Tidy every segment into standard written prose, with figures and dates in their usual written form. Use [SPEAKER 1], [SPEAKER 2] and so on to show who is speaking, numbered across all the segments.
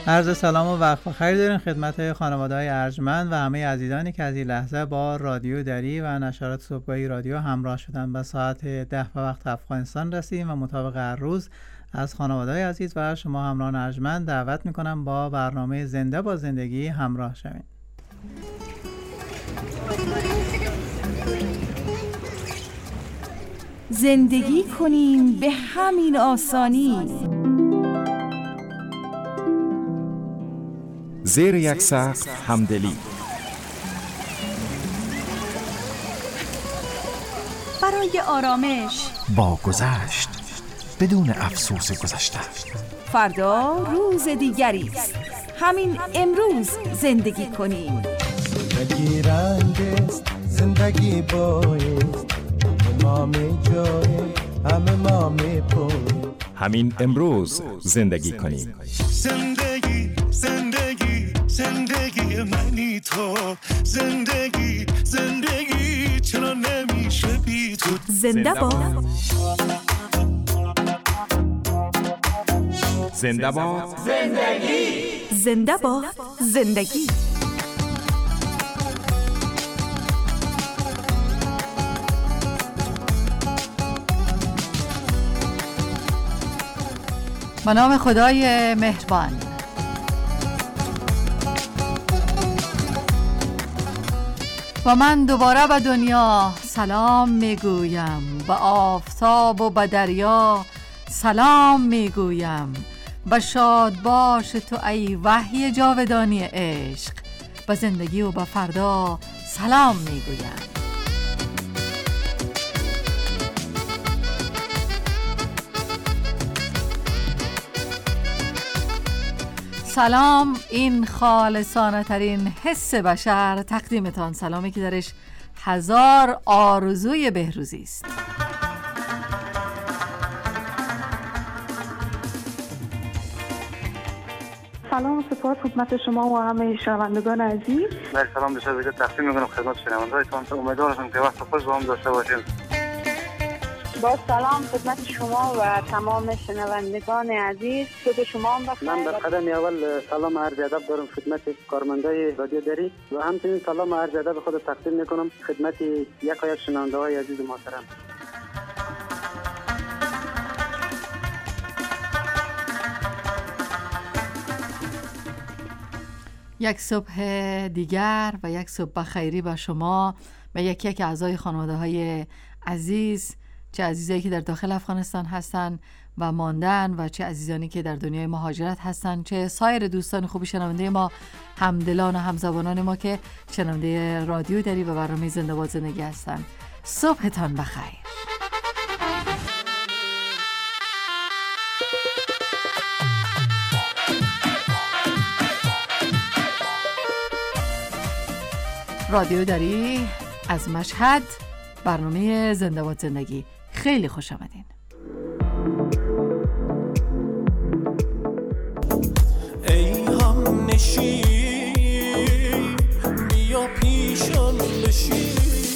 [SPEAKER 1] عرض سلام و وقت بخیر داریم خدمت خانواده‌های ارجمند و همه عزیزانی که از این لحظه با رادیو دری و نشرات صبحگاهی رادیو همراه شدن. به ساعت 10 به وقت افغانستان رسیدیم و مطابق هر روز از خانواده‌های عزیز و شما همراهان ارجمند دعوت می‌کنم با برنامه زنده با زندگی همراه شوید.
[SPEAKER 2] زندگی کنیم به همین آسانی،
[SPEAKER 3] زیر یک سقف همدلی،
[SPEAKER 2] برای آرامش
[SPEAKER 3] با گذشت بدون افسوس گذشته.
[SPEAKER 2] فردا روز دیگری است، همین امروز زندگی کنیم.
[SPEAKER 4] زندگی رنگ است، زندگی بایست، ما می جای همه ما می پوی.
[SPEAKER 3] همین امروز زندگی کنیم.
[SPEAKER 5] زندگی زندگی زندگی منی تو، زندگی زندگی چرا نمیشه بی تو.
[SPEAKER 2] زنده باد،
[SPEAKER 3] زنده باد
[SPEAKER 2] زندگی، زنده باد زندگی.
[SPEAKER 6] به نام خدای مهربان. و من دوباره به دنیا سلام میگویم، به آفتاب و به دریا سلام میگویم، به شاد باش تو ای وحی جاودانی عشق، به زندگی و به فردا سلام میگویم. سلام، این خالصانه ترین حس بشر تقدیمتان، سلامی که درش هزار آرزوی بهروزی است.
[SPEAKER 7] سلام و سپاس خدمت شما و همه شنوندگان عزیز.
[SPEAKER 8] من سلام بسیار دیگه تقدیم میکنم خدمت شنوندگانتون. امیدوارم که وقت خوش با هم داشته باشیم.
[SPEAKER 7] با سلام خدمت شما و تمام شنوندگان عزیز. صبح شما هم بخیر.
[SPEAKER 8] من در قدم اول سلام عرض ادب دارم خدمت کارمندای رادیو دری و همچنین سلام عرض ادب خود تقدیم میکنم خدمت یک شنونده‌های عزیز محترم.
[SPEAKER 6] یک صبح دیگر و یک صبح خیری به شما و یکی یک اعضای خانواده‌های عزیز، چه عزیزایی که در داخل افغانستان هستن و ماندن و چه عزیزانی که در دنیای مهاجرت هستن، چه سایر دوستان خوبی شنونده ما، همدلان و همزبانان ما که شنونده رادیو دری و برنامه زنده باد زندگی هستن. صبحتان بخیر. رادیو دری از مشهد، برنامه زنده باد زندگی. خیلی خوش آمدین.
[SPEAKER 5] ای هم نشی بیا پیشم بشی،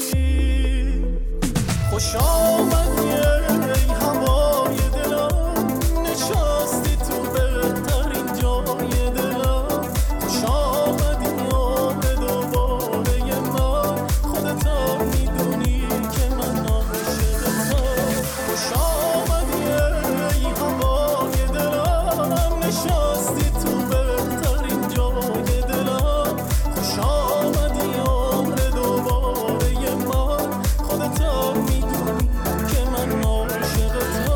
[SPEAKER 5] خوش آمدی ای هوای دلم، نشستی تو بهترین جای دلم، خوش آمدی یاد دوباره من، خودت هم میدونی که من عاشقتم. خوش آمدی ای هوای دلم، نشستی تو بهترین جای دلم، خوش آمدی عمر دوباره من، خودت هم میدونی که من عاشقتم.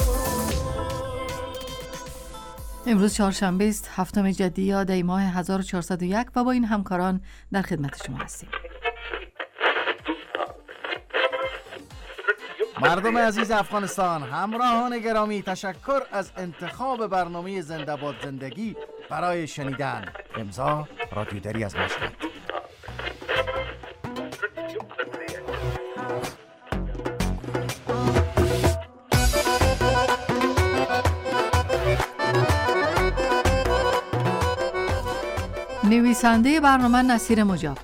[SPEAKER 6] امروز چهارشنبه است، 7 جدی دی ماه 1401 و با این همکاران در خدمت شما هستیم.
[SPEAKER 9] مردم عزیز افغانستان، همراهان گرامی، تشکر از انتخاب برنامه زنده باد زندگی برای شنیدن. امضا رادیو دری از مشهد.
[SPEAKER 6] نویسنده برنامه نصیر مجاب،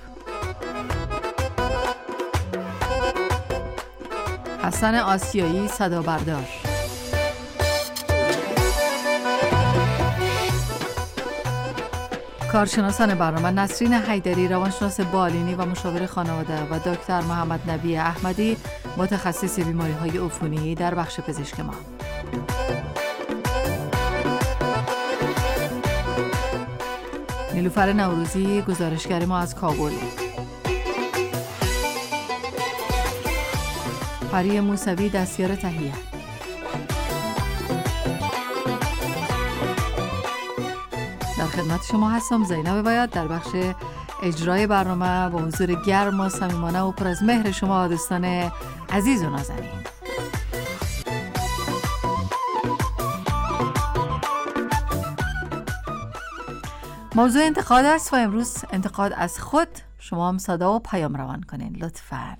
[SPEAKER 6] حسن آسیایی صدا بردار، کارشناسان برنامه نسرین حیدری، روانشناس بالینی و مشاور خانواده و دکتر محمد نبی احمدی، متخصص بیماری‌های عفونی در بخش پزشک ما. نیلوفر نوروزی گزارشگر ما از کابل. پری موسوی دستیار تهیه. در خدمت شما هستم زینب باید در بخش اجرای برنامه با حضور گرم و صمیمانه و پر از مهر شما دوستان عزیز و نازنین. موضوع انتقاد است و امروز انتقاد از خود. شما هم صدا و پیام روان کنین لطفاً.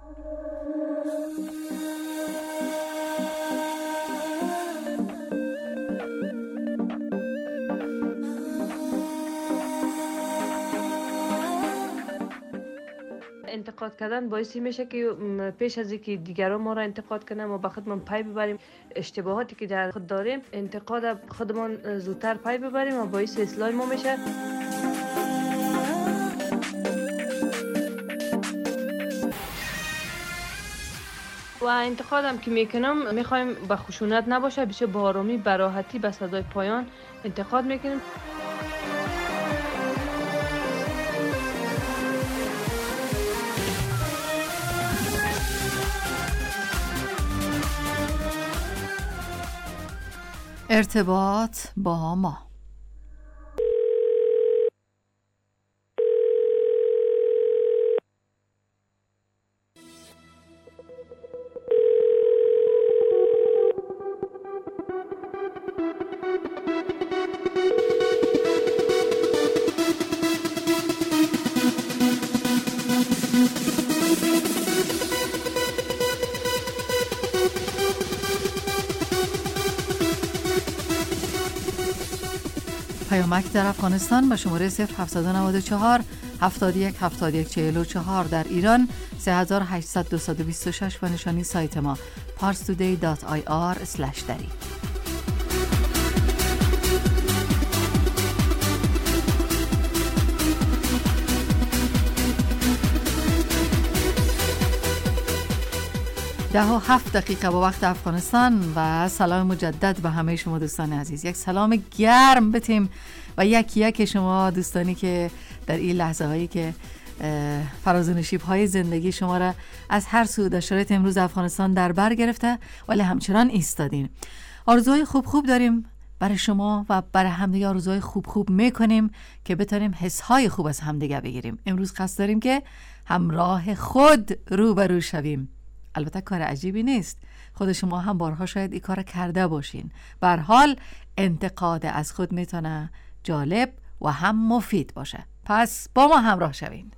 [SPEAKER 10] انتقاد کردن باعثی میشه که پیش از اینکه دیگران ما را انتقاد کنن ما به خودمان پی ببریم، اشتباهاتی که در خود داریم انتقاد خودمان زودتر پی ببریم و باعث اصلاح ما میشه. و انتقادم که میکنم میخوایم به خشونت نباشه، بشه با آرامی، به راحتی، به صدای پایان انتقاد میکنیم.
[SPEAKER 6] ارتباط با ما. پیامک در افغانستان به شماره 0794 71 71 44، در ایران 3800 و نشانی سایت ما parstoday.ir/dari. ده و 7 دقیقه با وقت افغانستان و سلام مجدد به همه شما دوستان عزیز. یک سلام گرم بتیم و یک شما دوستانی که در این لحظه هایی که فراز و نشیب های زندگی شما را از هر سو در شرایط امروز افغانستان در بر گرفته ولی همچنان ایستادین. آرزوهای خوب داریم برای شما و برای همدیگه. آرزوهای خوب میکنیم که بتونیم حسهای خوب از همدیگه بگیریم. امروز قصد داریم که همراه خود روبرو شویم. البته کار عجیبی نیست، خود شما هم بارها شاید این کار کرده باشین. به هر حال انتقاد از خود میتونه جالب و هم مفید باشه. پس با ما همراه شوین.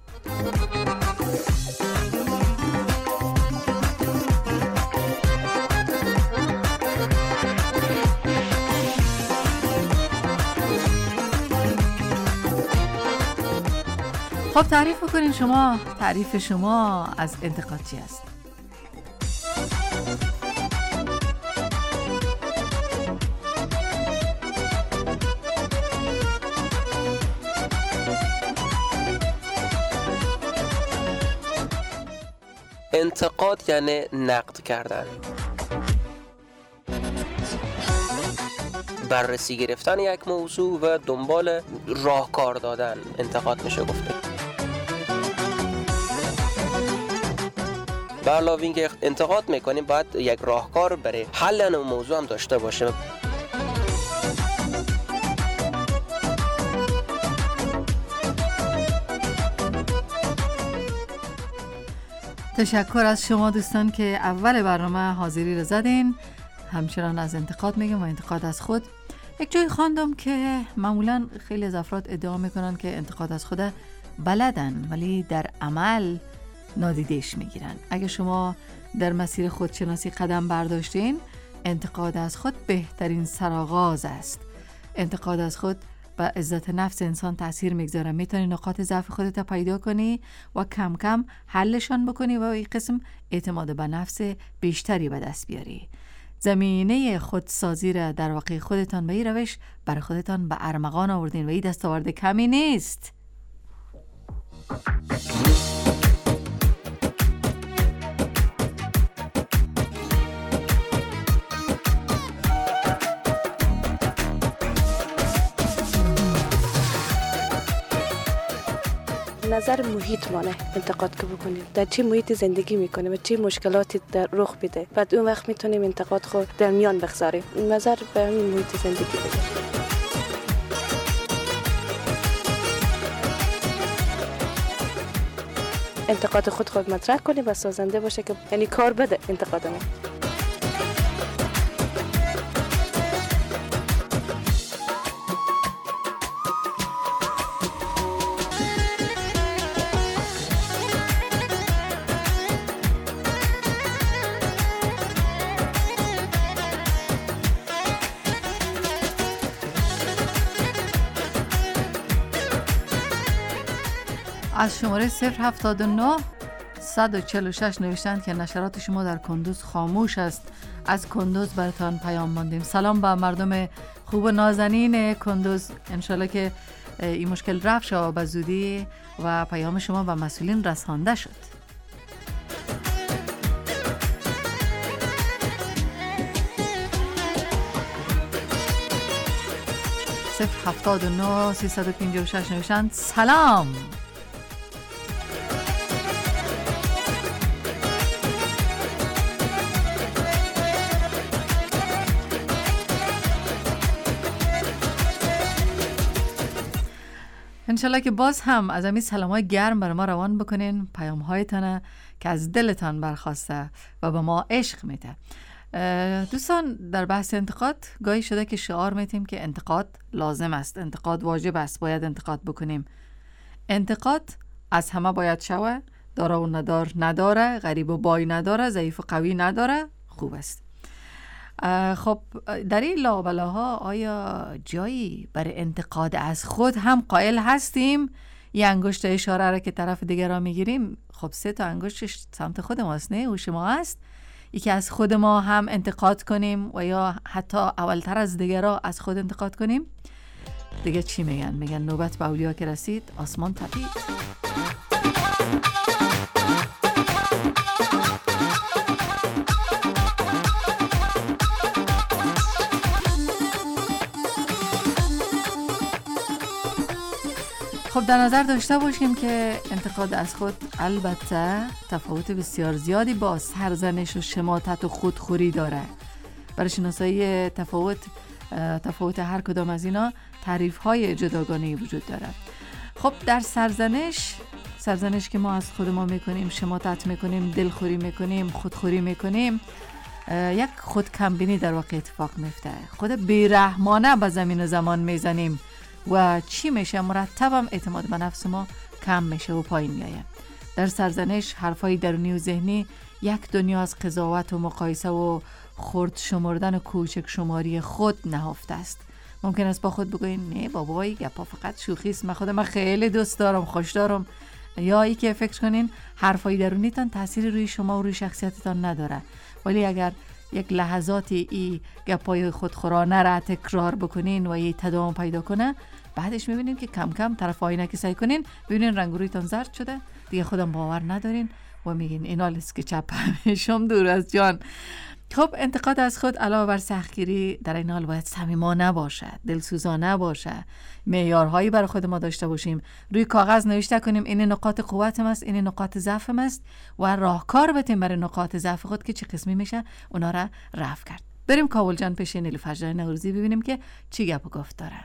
[SPEAKER 6] خب تعریف بکنین شما، تعریف شما از انتقاد چی است؟
[SPEAKER 11] انتقاد یعنی نقد کردن، بررسی گرفتن یک موضوع و دنبال راهکار دادن انتقاد میشه گفته. به علاوه اینکه انتقاد میکنیم باید یک راهکار برای حل اون موضوع هم داشته باشه.
[SPEAKER 6] تشکر از شما دوستان که اول برنامه حاضری رو زدین. همچنان از انتقاد میگم و انتقاد از خود. یک جای خواندم که معمولا خیلی از افراد ادعا میکنن که انتقاد از خود بلدن ولی در عمل نادیدهش میگیرن. اگه شما در مسیر خودشناسی قدم برداشتین، انتقاد از خود بهترین سرآغاز است. انتقاد از خود به عزت نفس انسان تأثیر میگذاره. میتونی نقاط ضعف خودت پیدا کنی و کم کم حلشان بکنی و این قسم اعتماد به نفس بیشتری به دست بیاری. زمینه خودسازی را در واقع خودتان به این روش برای خودتان به ارمغان آوردین و این دستاورد کمی نیست.
[SPEAKER 12] نظر محیط مانه انتقاد که بکنیم، در چه محیط زندگی میکنیم و چه مشکلاتی در رخ بده، بعد اون وقت میتونیم انتقاد خود در میان بگذاریم. نظر به همین محیط زندگی بده. انتقاد خود مطرح کنیم و سازنده باشه، که یعنی کار بده انتقاد ما.
[SPEAKER 6] از شماره 079 146 نوشتند که نشرات شما در کندوز خاموش است. از کندوز براتان پیام ماندیم. سلام به مردم خوب و نازنین کندوز. انشالله که این مشکل رفت شد به زودی و پیام شما به مسئولین رسانده شد. صفر 79 356 نوشتند سلام. انشالله که باز هم از همین سلام‌های گرم بر ما روان بکنین، پیام‌هایتان که از دلتان برخواسته و به ما عشق میده. دوستان، در بحث انتقاد گاهی شده که شعار میتیم که انتقاد لازم است، انتقاد واجب است، باید انتقاد بکنیم. انتقاد از همه باید شوه، داره و نداره، غریب و بای نداره، ضعیف و قوی نداره، خوب است. خب در این لابلاها آیا جایی برای انتقاد از خود هم قائل هستیم؟ یه انگشت اشاره را که طرف دیگر را میگیریم، خب 3 تا انگشتش سمت خود ماست، نه؟ و شما هست یکی از خود ما هم انتقاد کنیم و یا حتی اولتر از دیگر را از خود انتقاد کنیم. دیگه چی میگن؟ میگن نوبت به اولیا که رسید آسمان تپید. خب در نظر داشته باشیم که انتقاد از خود البته تفاوت بسیار زیادی با سرزنش و شماتت و خودخوری داره. برای شناسایی تفاوت هر کدام از اینا تعریف‌های جداگانه‌ای وجود داره. خب در سرزنش که ما از خود ما میکنیم، شماتت میکنیم، دلخوری میکنیم، خودخوری میکنیم، یک خودکمبینی در واقع اتفاق میفته. خود بیرحمانه به زمین و زمان میزنیم و چی میشه؟ مرتبم اعتماد به نفس ما کم میشه و پایین میایه. در سرزنش حرفای درونی و ذهنی یک دنیا از قضاوت و مقایسه و خرد شمردن و کوچک شماری خود نهفته است. ممکن است با خود بگوین نه بابای گپا فقط شوخی است، من خودم خیلی دوست دارم، خوش دارم. یا ای که فکر کنین حرفای درونیتان تأثیری روی شما و روی شخصیتتان نداره، ولی اگر یک لحظاتی ای گپای خودخورانه را تکرار بکنین و ای تداوم پیدا کنه، بعدش میبینین که کم کم طرف آینه که سعی کنین ببینین رنگ رویتان زرد شده، دیگه خودم باور ندارین و میگین اینا لیست که چپ همیشم دور از جان. خب انتقاد از خود علاوه بر سختگیری در این حال باید صمیمانه باشه، دلسوزانه باشه، معیارهایی برای خود ما داشته باشیم، روی کاغذ نوشته کنیم این نقاط قوتم است، این نقاط ضعفم است و راهکار بدیم برای نقاط ضعف خود که چه قسمی میشه اونا را رفع کرد. بریم کابل جان پیش نیلوفر جان نوروزی ببینیم که چی گپ و گفت دارن.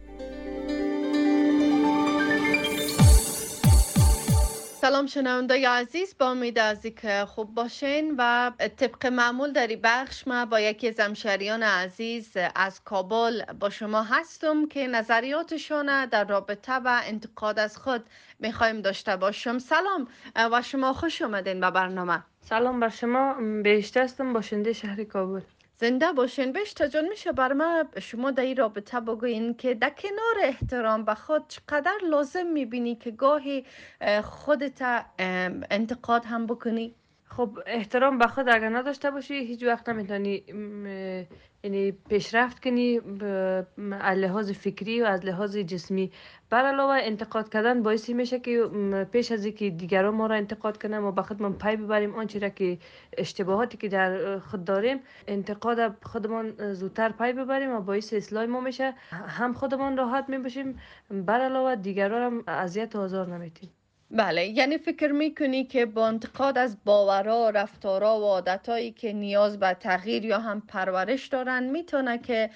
[SPEAKER 13] سلام شنونده عزیز، با امید از اینکه خوب باشین و طبق معمول در این بخش ما با یکی از همشهریان عزیز از کابل با شما هستم که نظریاتشون در رابطه با انتقاد از خود میخوایم داشته باشم. سلام و شما خوش اومدین به برنامه.
[SPEAKER 10] سلام بر شما، بهشته هستم، باشنده شهر کابل.
[SPEAKER 13] زنده باشین. بهشته جان میشه بر ما شما در این رابطه بگوین که در کنار احترام به خود چقدر لازم میبینی که گاهی خودت انتقاد هم بکنی؟
[SPEAKER 10] خب احترام به خود اگر نداشته باشی هیچ وقت نمیتونی یعنی پیشرفت کنی از لحاظ فکری و از لحاظ جسمی. بر علاوه انتقاد کردن باعثی میشه که پیش از اینکه دیگران ما را انتقاد کنن ما به خودمان پی ببریم آنچه را که اشتباهاتی که در خود داریم انتقاد خودمان زودتر پی ببریم و باعث اصلاح ما میشه. هم خودمان راحت میباشیم بر علاوه دیگران هم اذیت و آزار نمیتیم.
[SPEAKER 13] بله، یعنی فکر میکنی که با انتقاد از باورها، رفتارها و عادتهایی که نیاز به تغییر یا هم پرورش دارن میتونه که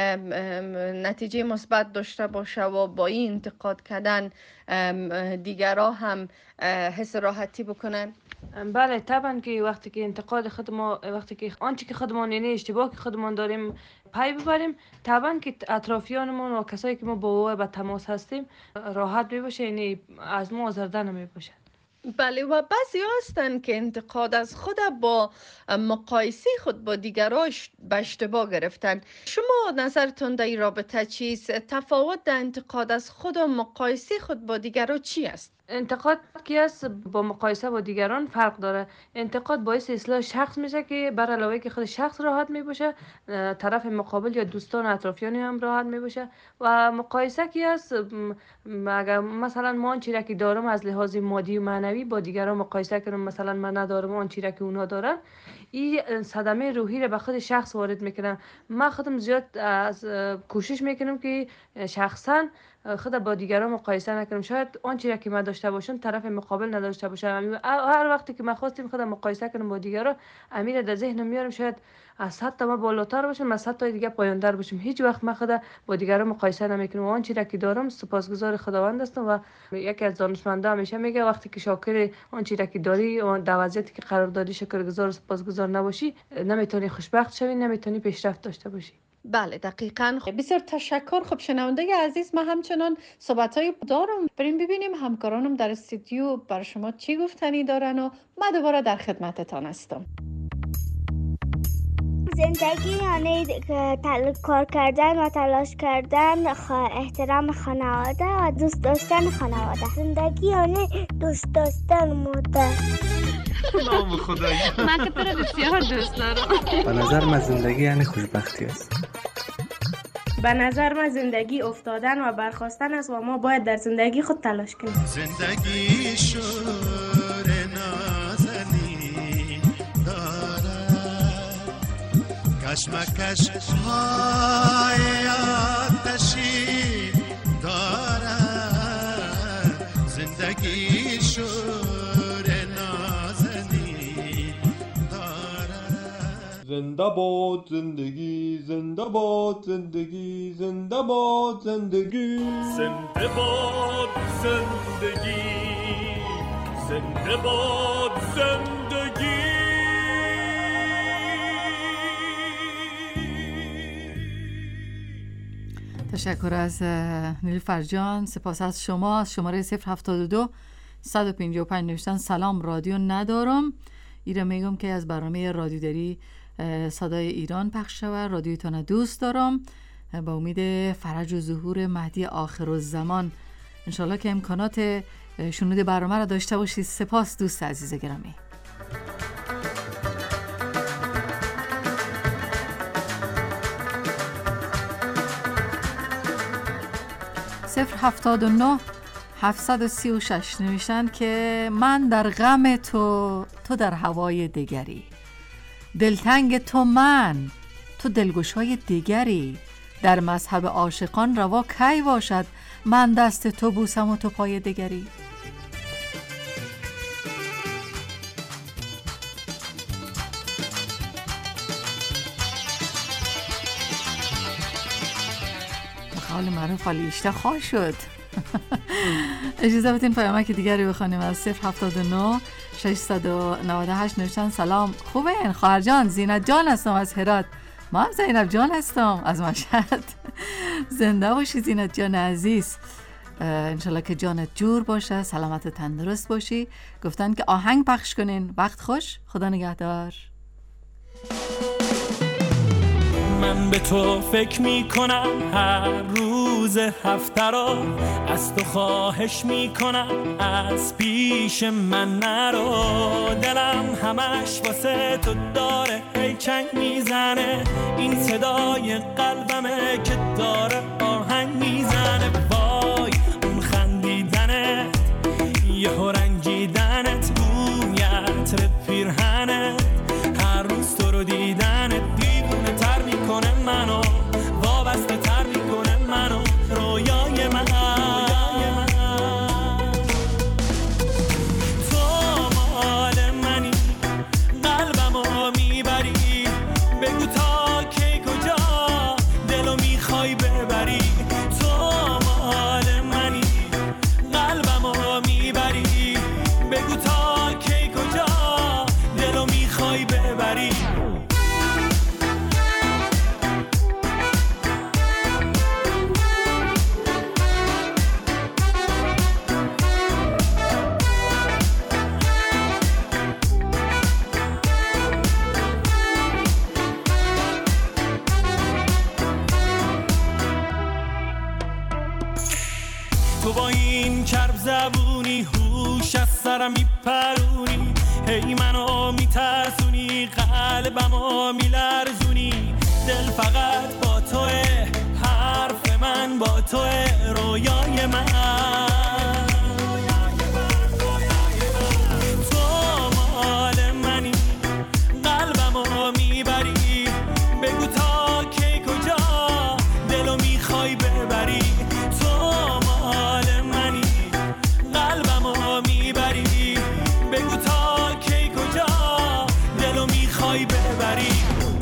[SPEAKER 13] نتیجه مثبت داشته باشه و با این انتقاد کردن دیگرها هم حس راحتی بکنن؟
[SPEAKER 10] بله طبعا که وقتی که انتقاد خود ما، وقتی که آنچه که خودمان یعنی اشتباه که خودمان داریم پی ببریم، طبعا که اطرافیانمون و کسایی که ما با او به تماس هستیم راحت میباشه، یعنی از ما آزرده نمیباشن.
[SPEAKER 13] بله، و بعضی هستن که انتقاد از خود با مقایسه خود با دیگران به اشتباه گرفتن. شما نظرتون در این رابطه چیست؟ تفاوت در انتقاد از خود و مقایسه خود با دیگران چی است؟
[SPEAKER 10] انتقاد که است با مقایسه با دیگران فرق داره. انتقاد باعث اصلاح شخص میشه که بر علاوه که خود شخص راحت میباشه، طرف مقابل یا دوستان و اطرافیان هم راحت میباشه. و مقایسه که است اگر مثلا ما آن چیزی که دارم از لحاظ مادی و معنوی با دیگران مقایسه کنم، مثلا من ندارم آن چیزی که اونها دارن، این صدمه روحی را به خود شخص وارد میکنم. من خودم زیاد از کوشش میکنم که شخصا خود با دیگران مقایسه نکنم. شاید آن چیزی که من داشته باشم طرف مقابل نداشته باشه. هر وقتی که من خواستم خودم مقایسه کنم با دیگران، امیر در ذهنم میارم شاید از 100 تا من بالاتر باشم، از 100 تا دیگه پایین‌تر باشم. هیچ وقت من خود با دیگران مقایسه نمیکنم. آن چیزی که دارم سپاسگزار خداوند هستم. و یکی از دانشمندان همیشه میگه وقتی که شاکر آن چیزی که داری و در وضعیتی که قرار داری شکرگزار و سپاسگزار نباشی، نمیتونی خوشبخت شوی، نمیتونی پیشرفت داشته باشی.
[SPEAKER 13] بله دقیقاً. بسیار تشکر. خب شنونده عزیز، ما همچنان صحبت‌های دارم، بریم ببینیم همکارانم در استودیو برای شما چی گفتنی دارن و ما دوباره در خدمتتان هستم.
[SPEAKER 14] زندگی یعنی کار کردن و تلاش کردن، احترام خانواده و دوست داشتن خانواده. زندگی یعنی دوست داشتن مادر.
[SPEAKER 15] نام خدایی.
[SPEAKER 16] من که تو رو بسیار دوست دارم.
[SPEAKER 17] به نظر من زندگی یعنی خوشبختی است.
[SPEAKER 18] به نظر من زندگی افتادن و برخاستن است و ما باید در زندگی خود تلاش کنیم.
[SPEAKER 5] زندگی شور نازنین دارد، کشمکش های آتشین دارد. زندگی شور نازنین دارد.
[SPEAKER 15] زنده باد زندگی، زنده باد زندگی، زنده باد زندگی،
[SPEAKER 5] زنده باد زندگی، زنده باد زندگی.
[SPEAKER 6] تشکر از نیلوفر جان، سپاس از شما. از شماره 072 155 نوشتن سلام، رادیو ندارم. ایره میگم که از برنامه رادیو داری صدای ایران پخش شود. رادیوتان دوست دارم. با امید فرج و ظهور مهدی آخرالزمان انشالله که امکانات شنود برنامه را داشته باشید. سپاس دوست عزیز گرامی. صفر 79 736 نوشتن که من در غم تو، تو در هوای دیگری، دلتنگ تو من، تو دلگشای دیگری، در مذهب عاشقان روا کی باشد، من دست تو بوسم و تو پای دیگری. بقول معروف حالی اشته خواه شد. اجازه بدین پیامک دیگری بخوانیم از 079 698 نوشتن سلام، خوبه خواهر جان؟ زینت جان هستم از هرات. ما هم زینب جان هستم از مشهد. زنده باشی زینت جان عزیز، انشالله که جانت جور باشه، سلامت تندرست باشی. گفتن که آهنگ پخش کنین. وقت خوش، خدا نگهدار.
[SPEAKER 19] من به تو فکر میکنم هر روز هفته رو، از تو خواهش میکنم از پیش من نرو. دلم همش واسه تو داره هی چنگ میزنه، این صدای قلبمه که داره آهنگ میزنه. وای اون خندیدنت، یه رنگیدنت، بویت به پیرهنت، هر روز تو رو دیدنت دیوونه تر میکنه منو، وابسته تر میکنه منو، رویای من. تو مال منی، قلبمو میبری، بگو تا کی کجا دلو میخوای ببری. تو مال منی، قلبمو میبری، بگو تا کی کجا دلو میخوای ببری. تو با این کرب زبونی هوش از سرم میپرونی، هی منو میترسونی، قلبمو میلرزونی. دل فقط با توه، حرف من با توه، رویای من. تو مال منی، قلبمو میبری، بگو تا کی کجا دلو میخوای ببری. تو مال منی، قلبمو میبری، بگو تا کی کجا دلو میخوای ببری.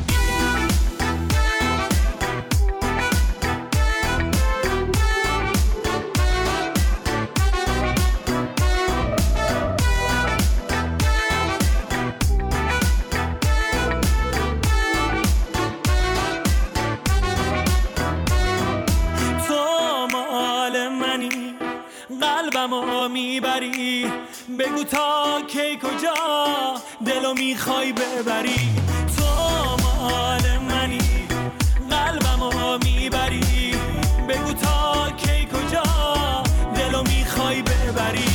[SPEAKER 19] قلبمو میبری، بگو تا کی کجا دلو میخوای ببری. تو مال منی، قلبمو میبری، بگو تا کی کجا دلو میخوای ببری.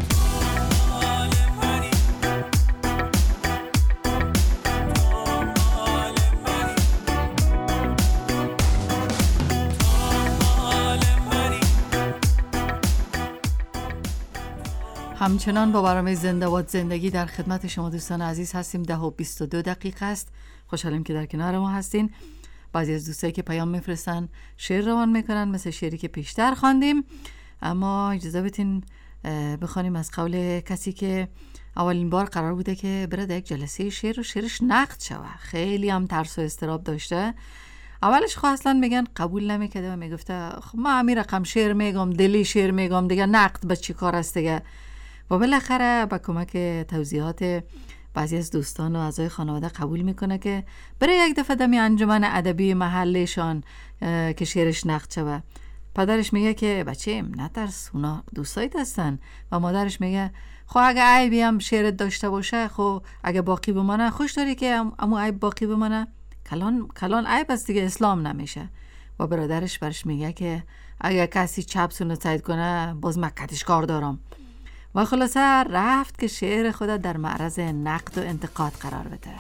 [SPEAKER 6] همچنان با برنامه زنده باد زندگی در خدمت شما دوستان عزیز هستیم. 10:22 است. خوشحالیم که در کنار ما هستین. بعضی از دوستایی که پیام میفرستن شعر روان میکنن، مثل شعری که پیشتر خواندیم. اما اجازه بدین بخوانیم از قول کسی که اولین بار قرار بوده که بره یک جلسه شعر و شعرش نقد شوه. خیلی هم ترس و اضطراب داشته. اولش خب اصلا میگن قبول نمیکرده و میگفته خب ما همین رقم شعر میگم، دلی شعر میگم دیگه، نقد به چی کار است دیگه. و بالاخره با کمک توضیحات بعضی از دوستان و اعضای خانواده قبول میکنه که بره یک دفعه دمی انجمن ادبی محلشان که شعرش نقد شوه. پدرش میگه که بچه نترس، اونا دوستایت هستن. و مادرش میگه خب اگه عیبی هم شعرت داشته باشه، خب اگه باقی بمانه، خوش داری که امو عیب باقی بمانه، کلان عیب است دیگه، اسلام نمیشه. و برادرش برش میگه که اگه کسی چپسونو تایید کنه باز مکتش کار دارم. و خلاصه رفت که شعر خود در معرض نقد و انتقاد قرار بده.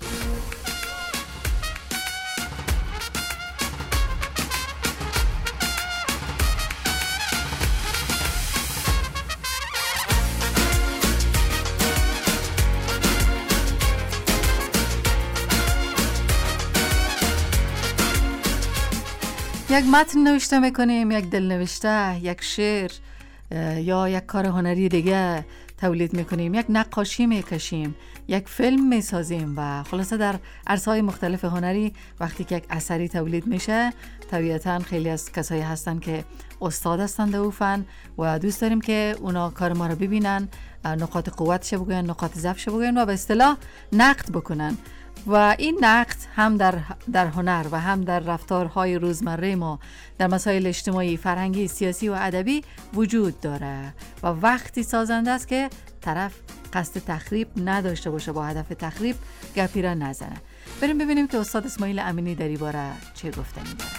[SPEAKER 6] یک متن نوشته میکنیم، یک دل نوشته، یک شعر یا یک کار هنری دیگه تولید میکنیم، یک نقاشی میکشیم، یک فیلم میسازیم و خلاصه در عرصه‌های مختلف هنری وقتی که یک اثری تولید میشه، طبیعتاً خیلی از کسایی هستن که استاد هستن در فن و دوست داریم که اونا کار ما رو ببینن، نقاط قوتش بگوین، نقاط ضعفش بگوین و به اصطلاح نقد بکنن. و این نقد هم در هنر و هم در رفتارهای روزمره ما در مسائل اجتماعی، فرهنگی، سیاسی و ادبی وجود داره و وقتی سازنده است که طرف قصد تخریب نداشته باشه، با هدف تخریب گپی را نزنه. بریم ببینیم که استاد اسماعیل امینی در این باره چه گفتنی داره.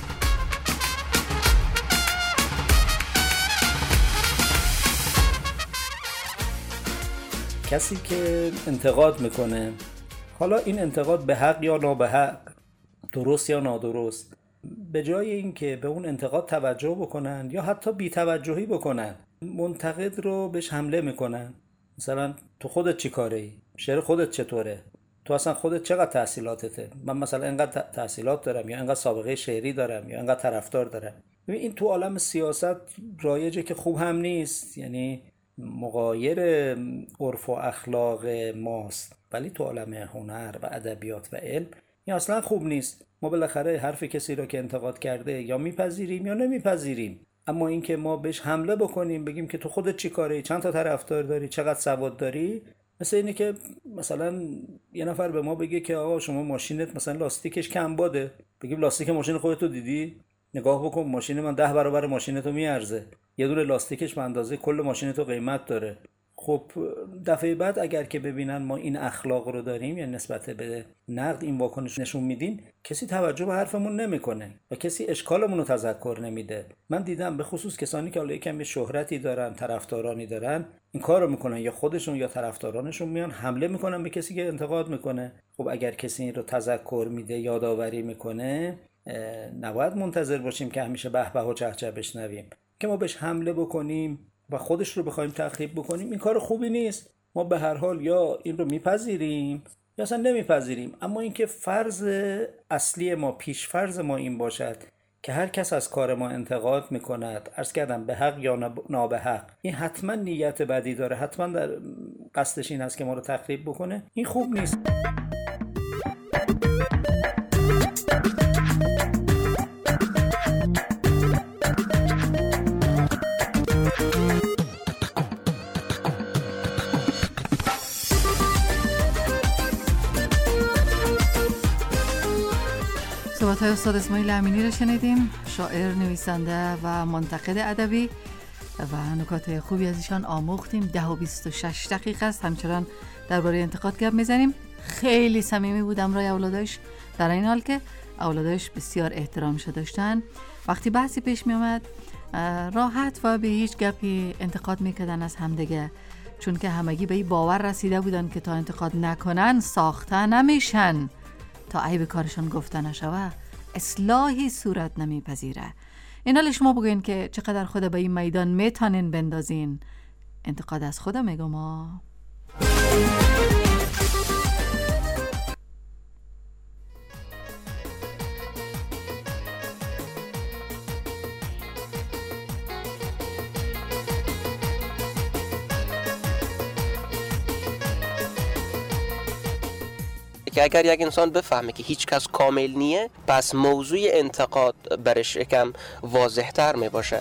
[SPEAKER 20] کسی که انتقاد میکنه، حالا این انتقاد به حق یا نابحق، درست یا نادرست، به جای اینکه به اون انتقاد توجه بکنن یا حتی بی‌توجهی بکنن، منتقد رو بهش حمله میکنن. مثلا تو خودت چی کاره ای؟ شعر خودت چطوره؟ تو اصلا خودت چقدر تحصیلاتته؟ من مثلا اینقدر تحصیلات دارم یا اینقدر سابقه شعری دارم یا اینقدر طرفدار دارم. ببین این تو عالم سیاست رایجه که خوب هم نیست، یعنی مغایر عرف و اخلاق ماست، ولی تو عالم هنر و ادبیات و علم این اصلا خوب نیست. ما بالاخره حرف کسی رو که انتقاد کرده یا میپذیریم یا نمیپذیریم، اما اینکه ما بهش حمله بکنیم، بگیم که تو خودت چی کاری، چند تا طرفدار داری، چقدر سواد داری، مثل اینه که مثلا یه نفر به ما بگه که آقا شما ماشینت مثلا لاستیکش کم باده، بگیم لاستیک ماشین خودت رو دیدی؟ نگاه بکن ماشین من 10 برابر ماشینتو میارزه، یه دونه لاستیکش به اندازه کل ماشینتو قیمت داره. خب دفعه بعد اگر که ببینن ما این اخلاق رو داریم یا نسبت به نقد این واکنش نشون میدین، کسی توجه به حرفمون نمیکنه و کسی اشکالمون رو تذکر نمیده. من دیدم به خصوص کسانی که حالا یکم شهرتی دارن، طرفدارانی دارن، این کارو میکنن، یا خودشون یا طرفدارانشون میان حمله میکنن به کسی که انتقاد میکنه. خب اگر کسی این رو تذکر میده، یادآوری میکنه، نباید منتظر باشیم که همیشه به به و چهچه بشنویم. که ما بهش حمله بکنیم و خودش رو بخوایم تخریب بکنیم، این کار خوبی نیست. ما به هر حال یا این رو میپذیریم یا اصلا نمیپذیریم، اما اینکه فرض اصلی ما، پیش فرض ما این باشد که هر کس از کار ما انتقاد میکند، عرض کردم به حق یا نابحق، این حتما نیت بدی داره، حتما در قصدش این هست که ما رو تخریب بکنه، این خوب نیست.
[SPEAKER 6] صحبت‌های استاد اسماعیل امینی رو شنیدیم، شاعر، نویسنده و منتقد ادبی، و نکات خوبی از ایشان آموختیم. 10 و 26 دقیقه است، همچنان درباره انتقاد گپ میزنیم. خیلی صمیمی بودم رای اولادش، در این حال که اولادش بسیار احترامش داشتن. وقتی بحثی پیش می اومد راحت و به هیچ گپی انتقاد میکردن از همدیگه، چون که همگی به این باور رسیده بودن که تا انتقاد نکنن ساخته نمیشن، تا عیب کارشون گفته نشوه اصلاحی صورت نمیپذیره. این حال شما بگوین که چقدر خود به این میدان میتونین بندازین. انتقاد از خودم میگم ما.
[SPEAKER 11] که اگر یک انسان بفهمه که هیچ کس کامل نیه، پس موضوع انتقاد برش یکم واضح تر می باشه.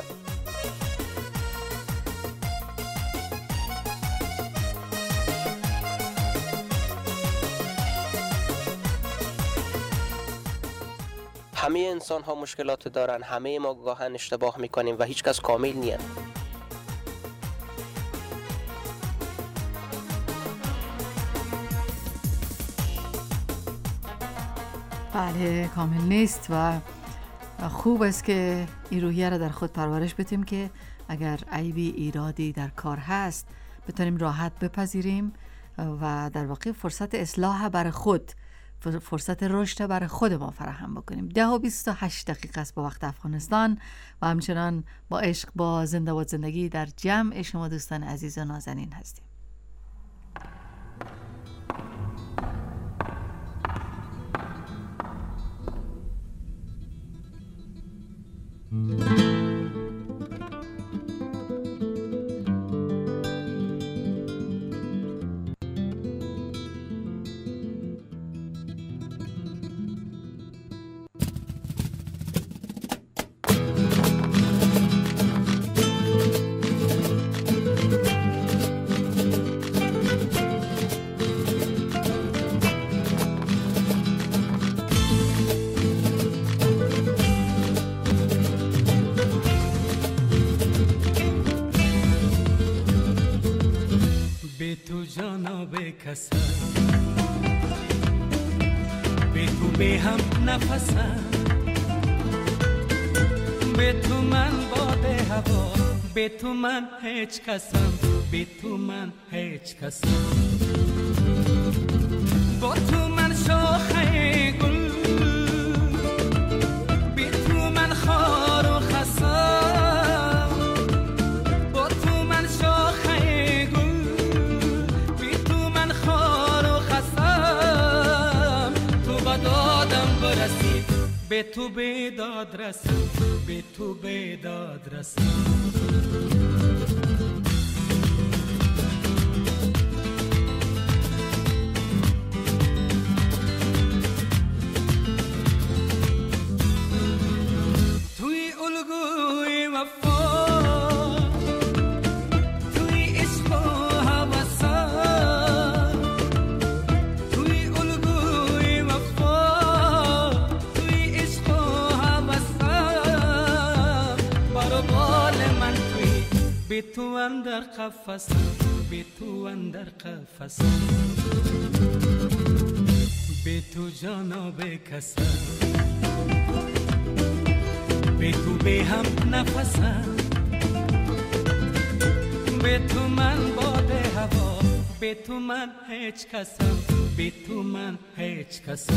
[SPEAKER 11] همه انسان ها مشکلات دارن، همه ما گاهن اشتباه میکنیم و هیچ کس کامل نیه.
[SPEAKER 6] بله، کامل نیست و خوب است که این روحیه را در خود پرورش بدیم که اگر عیبی، ایرادی در کار هست بتونیم راحت بپذیریم و در واقع فرصت اصلاح برای خود، فرصت رشد برای خود ما فراهم بکنیم. 10 و 28 دقیقه است با وقت افغانستان و همچنان با عشق، با زنده باد زندگی در جمع شما دوستان عزیز و نازنین هستیم.
[SPEAKER 19] به هم نفسم، به تو من باد هوا، به تو من هیچ کسم، به تو من هیچ کسم. با تو من شاخه گل، به تو من خار و خسم. با تو من شاخه گل، به تو من خار و خسم. تو با دادم برسی، به تو بیداد رسم، به تو بیداد رسم. توی الگوی وفا، توی عشق و هوسم، توی الگوی وفا، توی عشق و هوسم. برو بال من توی، به تو اندر قفسم، به تو اندر قفسم. به تو جانا بکسم، به تو به هم نفسم، به تو من باد هوا، به تو من هیچ کسم، به تو من هیچ کسم.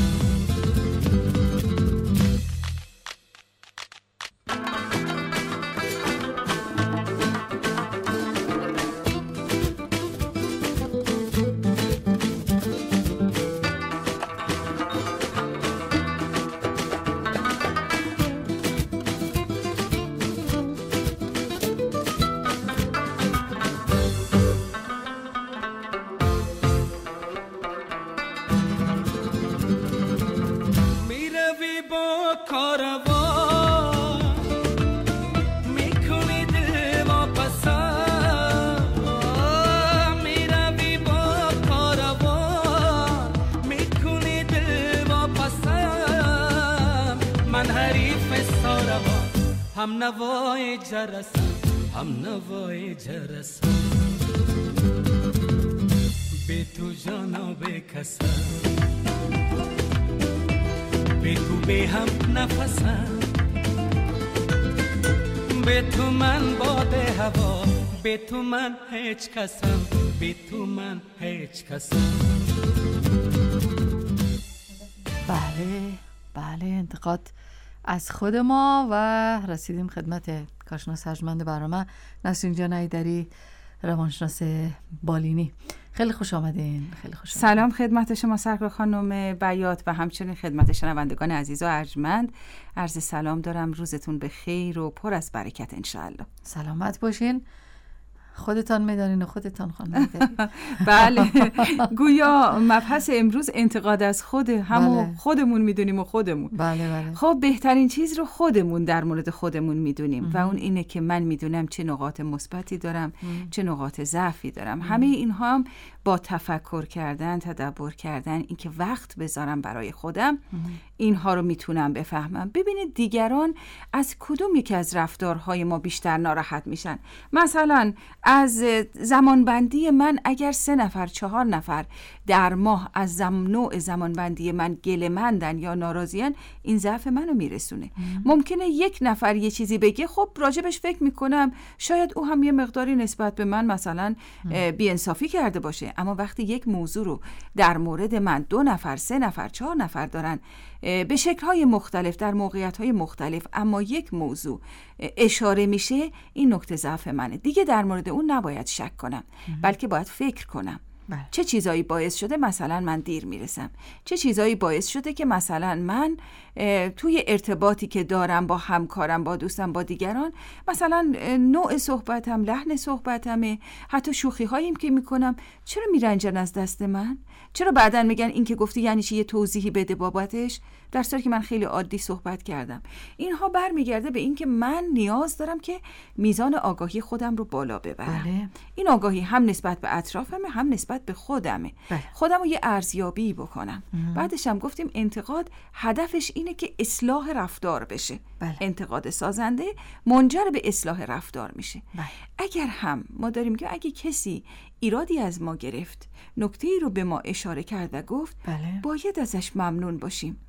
[SPEAKER 19] هم نوای جرسم، هم نوای جرسم. به تو جانا بکسم، به تو به هم نفسم، به تو من باد هوا، به تو من هیچ کسم، به تو من هیچ کسم.
[SPEAKER 6] بله انتقاد از خود ما و رسیدیم خدمت کارشناس ارجمند برنامه نسرین جان ایدری، روانشناس بالینی. خیلی خوش آمدین. خیلی خوش آمدین.
[SPEAKER 21] سلام خدمت شما سرکار خانم بیات و همچنین خدمت شنوندگان عزیز و ارجمند. عرض سلام دارم، روزتون به خیر و پر از برکت انشاءالله.
[SPEAKER 6] سلامت باشین. خودتان میدانین و خودتان خانم.
[SPEAKER 21] بله، گویا مبحث امروز انتقاد از همون خودمون میدونیم و خودمون.
[SPEAKER 6] بله.
[SPEAKER 21] خب بهترین چیز رو خودمون در مورد خودمون میدونیم و اون اینه که من میدونم چه نقاط مثبتی دارم، چه نقاط ضعفی دارم. همه اینها هم با تفکر کردن، تدبر کردن، اینکه وقت بذارم برای خودم، اینها رو میتونم بفهمم. ببینید دیگران از کدوم یکی از رفتارهای ما بیشتر ناراحت میشن؟ مثلا از زمانبندی من اگر 3 نفر 4 نفر در ماه از نوع زمانبندی من گله‌مندن یا ناراضیان، این ضعف منو میرسونه. ممکنه یک نفر یه چیزی بگه، خب راجبش فکر میکنم شاید او هم یه مقداری نسبت به من مثلا بی‌انصافی کرده باشه، اما وقتی یک موضوع رو در مورد من 2 نفر 3 نفر 4 نفر دارن به شکل‌های مختلف در موقعیت‌های مختلف اما یک موضوع اشاره میشه، این نقطه ضعف منه. دیگه در مورد اون نباید شک کنم، بلکه باید فکر کنم. چه چیزایی باعث شده مثلا من دیر میرسم؟ چه چیزایی باعث شده که مثلا من توی ارتباطی که دارم با همکارم، با دوستم، با دیگران، مثلا نوع صحبتم، لحن صحبتم، حتی شوخی هاییم که میکنم، چرا میرنجن از دست من؟ چرا بعداً میگن این که گفتی یعنی چی، یه توضیحی بده بابتش، در صورتی که من خیلی عادی صحبت کردم. اینها برمیگرده به این که من نیاز دارم که میزان آگاهی خودم رو بالا ببرم. این آگاهی هم نسبت به اطرافمه، هم نسبت به خودمه. خودم رو یه ارزیابی بکنم. بعدش هم گفتیم انتقاد هدفش اینه که اصلاح رفتار بشه. انتقاد سازنده منجر به اصلاح رفتار میشه. اگر هم ما داریم که اگه کسی ایرادی از ما گرفت، نکته‌ای رو به ما اشاره کرد و گفت، باید ازش ممنون باشیم.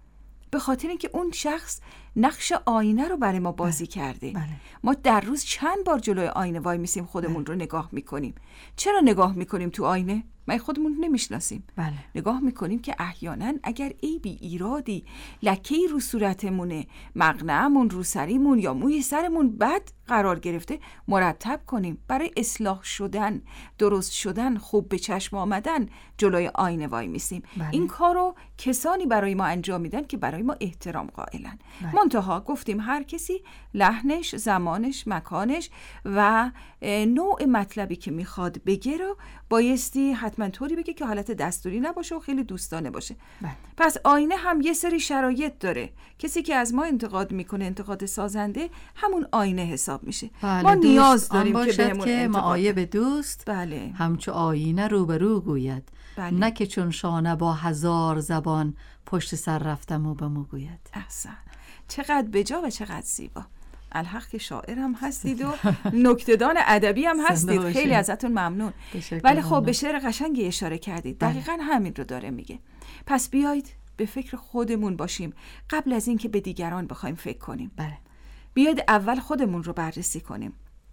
[SPEAKER 21] به خاطر اینکه اون شخص نقش آینه رو برای ما بازی کرده. ما در روز چند بار جلوی آینه وای میسیم خودمون رو نگاه میکنیم. چرا نگاه میکنیم تو آینه؟ ما خودمون نمیشناسیم. نگاه میکنیم که احیانا اگر عیبی، ایرادی، لکه‌ای رو صورتمونه، مقنعمون، رو سریمون یا موی سرمون بد قرار گرفته، مرتب کنیم. برای اصلاح شدن، درست شدن، خوب به چشم آمدن جلوی آینه وای میسیم. این کارو کسانی برای ما انجام میدن که برای ما احترام قائلن. منتها گفتیم هر کسی لحنش، زمانش، مکانش و نوع مطلبی که میخواد بگه رو بایستی حتما طوری بگه که حالت دستوری نباشه و خیلی دوستانه باشه. پس آینه هم یه سری شرایط داره. کسی که از ما انتقاد میکنه، انتقاد سازنده، همون آینه حساب میشه. ما نیاز داریم که بهمون
[SPEAKER 6] معایب دوست همچو آینه روبرو گوید. نه که چون شانه با 1000 زبان پشت سر رفتم و به مو گوید.
[SPEAKER 21] احسن. چقدر بجا و چقدر زیبا. الحق که شاعر هم هستید و نکته‌دان ادبی هم هستید. خیلی ازتون ممنون. ولی خب به شعر قشنگی اشاره کردید. دقیقاً همین رو داره میگه. پس بیایید به فکر خودمون باشیم قبل از اینکه به دیگران بخوایم فکر کنیم. بیایید اول خودمون رو بررسی کنیم.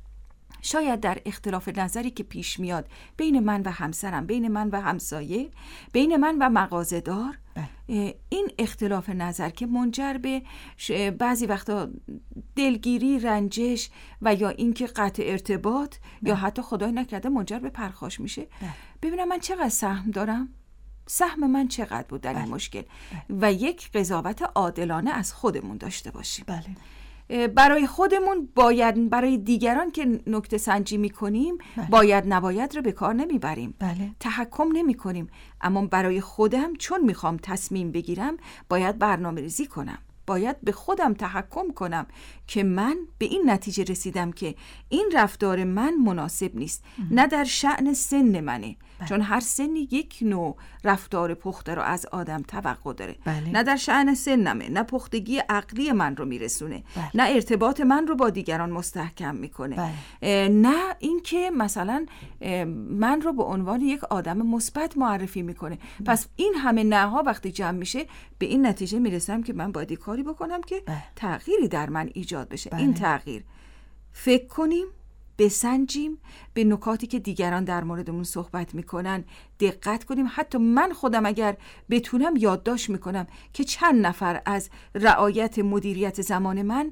[SPEAKER 21] شاید در اختلاف نظری که پیش میاد بین من و همسرم، بین من و همسایه، بین من و مغازه‌دار، این اختلاف نظر که منجر به بعضی وقتا دلگیری، رنجش و یا اینکه قطع ارتباط یا حتی خدای نکرده منجر به پرخاش میشه. ببینم من چقدر سهم دارم، سهم من چقدر بود در این مشکل و یک قضاوت عادلانه از خودمون داشته باشیم. برای خودمون باید، برای دیگران که نکته سنجی میکنیم باید نباید رو به کار نمیبریم، تحکم نمی کنیم. اما برای خودم چون میخوام تصمیم بگیرم باید برنامه ریزی کنم، باید به خودم تحکم کنم که من به این نتیجه رسیدم که این رفتار من مناسب نیست. نه در شأن سن منه، چون هر سنی یک نوع رفتار پخته رو از آدم توقع داره. نه در شأن سنمه، نه پختگی عقلی من رو میرسونه، نه ارتباط من رو با دیگران مستحکم میکنه، نه اینکه مثلا من رو به عنوان یک آدم مثبت معرفی میکنه. پس این همه نه‌ها وقتی جمع میشه به این نتیجه میرسم که من باید کاری بکنم که تغییری در من ایجاد بشه. این تغییر فکر کنیم، بسنجیم، به نکاتی که دیگران در موردمون صحبت میکنن دقت کنیم. حتی من خودم اگر بتونم یادداشت میکنم که چند نفر از رعایت مدیریت زمان من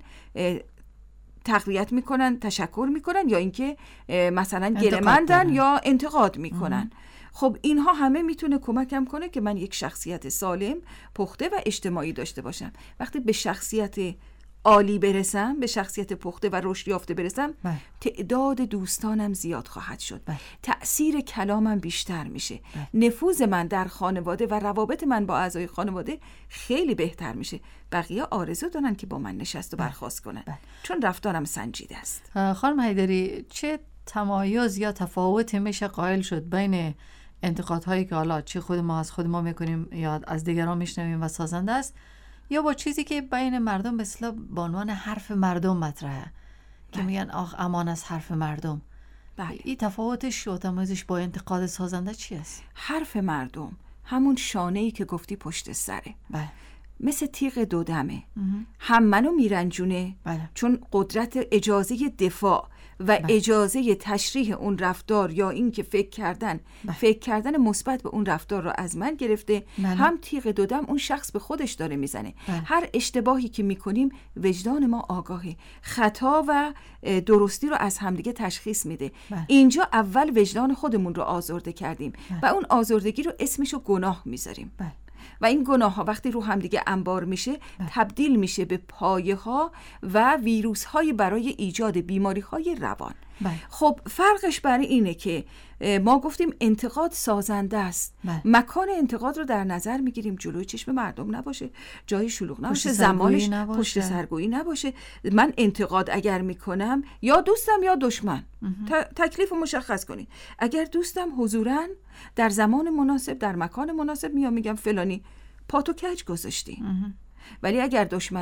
[SPEAKER 21] تقویت میکنن، تشکر میکنن یا اینکه مثلا گله‌مندن یا انتقاد میکنن. خب اینها همه میتونه کمکم کنه که من یک شخصیت سالم، پخته و اجتماعی داشته باشم. وقتی به شخصیت عالی برسم، به شخصیت پخته و رشد یافته برسم، تعداد دوستانم زیاد خواهد شد، تأثیر کلامم بیشتر میشه، نفوذ من در خانواده و روابط من با اعضای خانواده خیلی بهتر میشه. بقیه آرزو دارن که با من نشست و برخاست کنن چون رفتارم سنجیده است.
[SPEAKER 6] خانم حیدری، چه تمایز یا تفاوتی میشه قائل شد بین انتقادهایی که حالا چه خود ما از خود ما میکنیم یا از دیگران میشنویم و سازنده است، یا با چیزی که بین مردم به اصطلاح به عنوان حرف مردم مطرحه که میگن آخ امان از حرف مردم؟ این تفاوتش و تمایزش با انتقاد سازنده چی است؟
[SPEAKER 21] حرف مردم همون شانه‌ای که گفتی پشت سره، مثل تیغ دودمه، هم منو میرنجونه چون قدرت اجازه دفاع و اجازه تشریح اون رفتار یا این که فکر کردن مثبت به اون رفتار رو از من گرفته، هم تیغ دودم اون شخص به خودش داره میزنه. هر اشتباهی که میکنیم وجدان ما آگاهه، خطا و درستی رو از همدیگه تشخیص میده. اینجا اول وجدان خودمون رو آزرده کردیم و اون آزردگی رو اسمشو گناه میذاریم. و این گناه ها وقتی رو هم دیگه انبار میشه تبدیل میشه به پایه ها و ویروس های برای ایجاد بیماری های روان. خب فرقش برای اینه که ما گفتیم انتقاد سازنده است. مکان انتقاد رو در نظر میگیریم، جلوی چشم مردم نباشه، جای شلوغ نباشه، زمانش پشت سرگویی نباشه. من انتقاد اگر میکنم یا دوستم یا دشمن، تکلیف رو مشخص کنید. اگر دوستم حضوراً در زمان مناسب در مکان مناسب میگم فلانی پاتو کج گذاشتی، ولی اگر دشمنم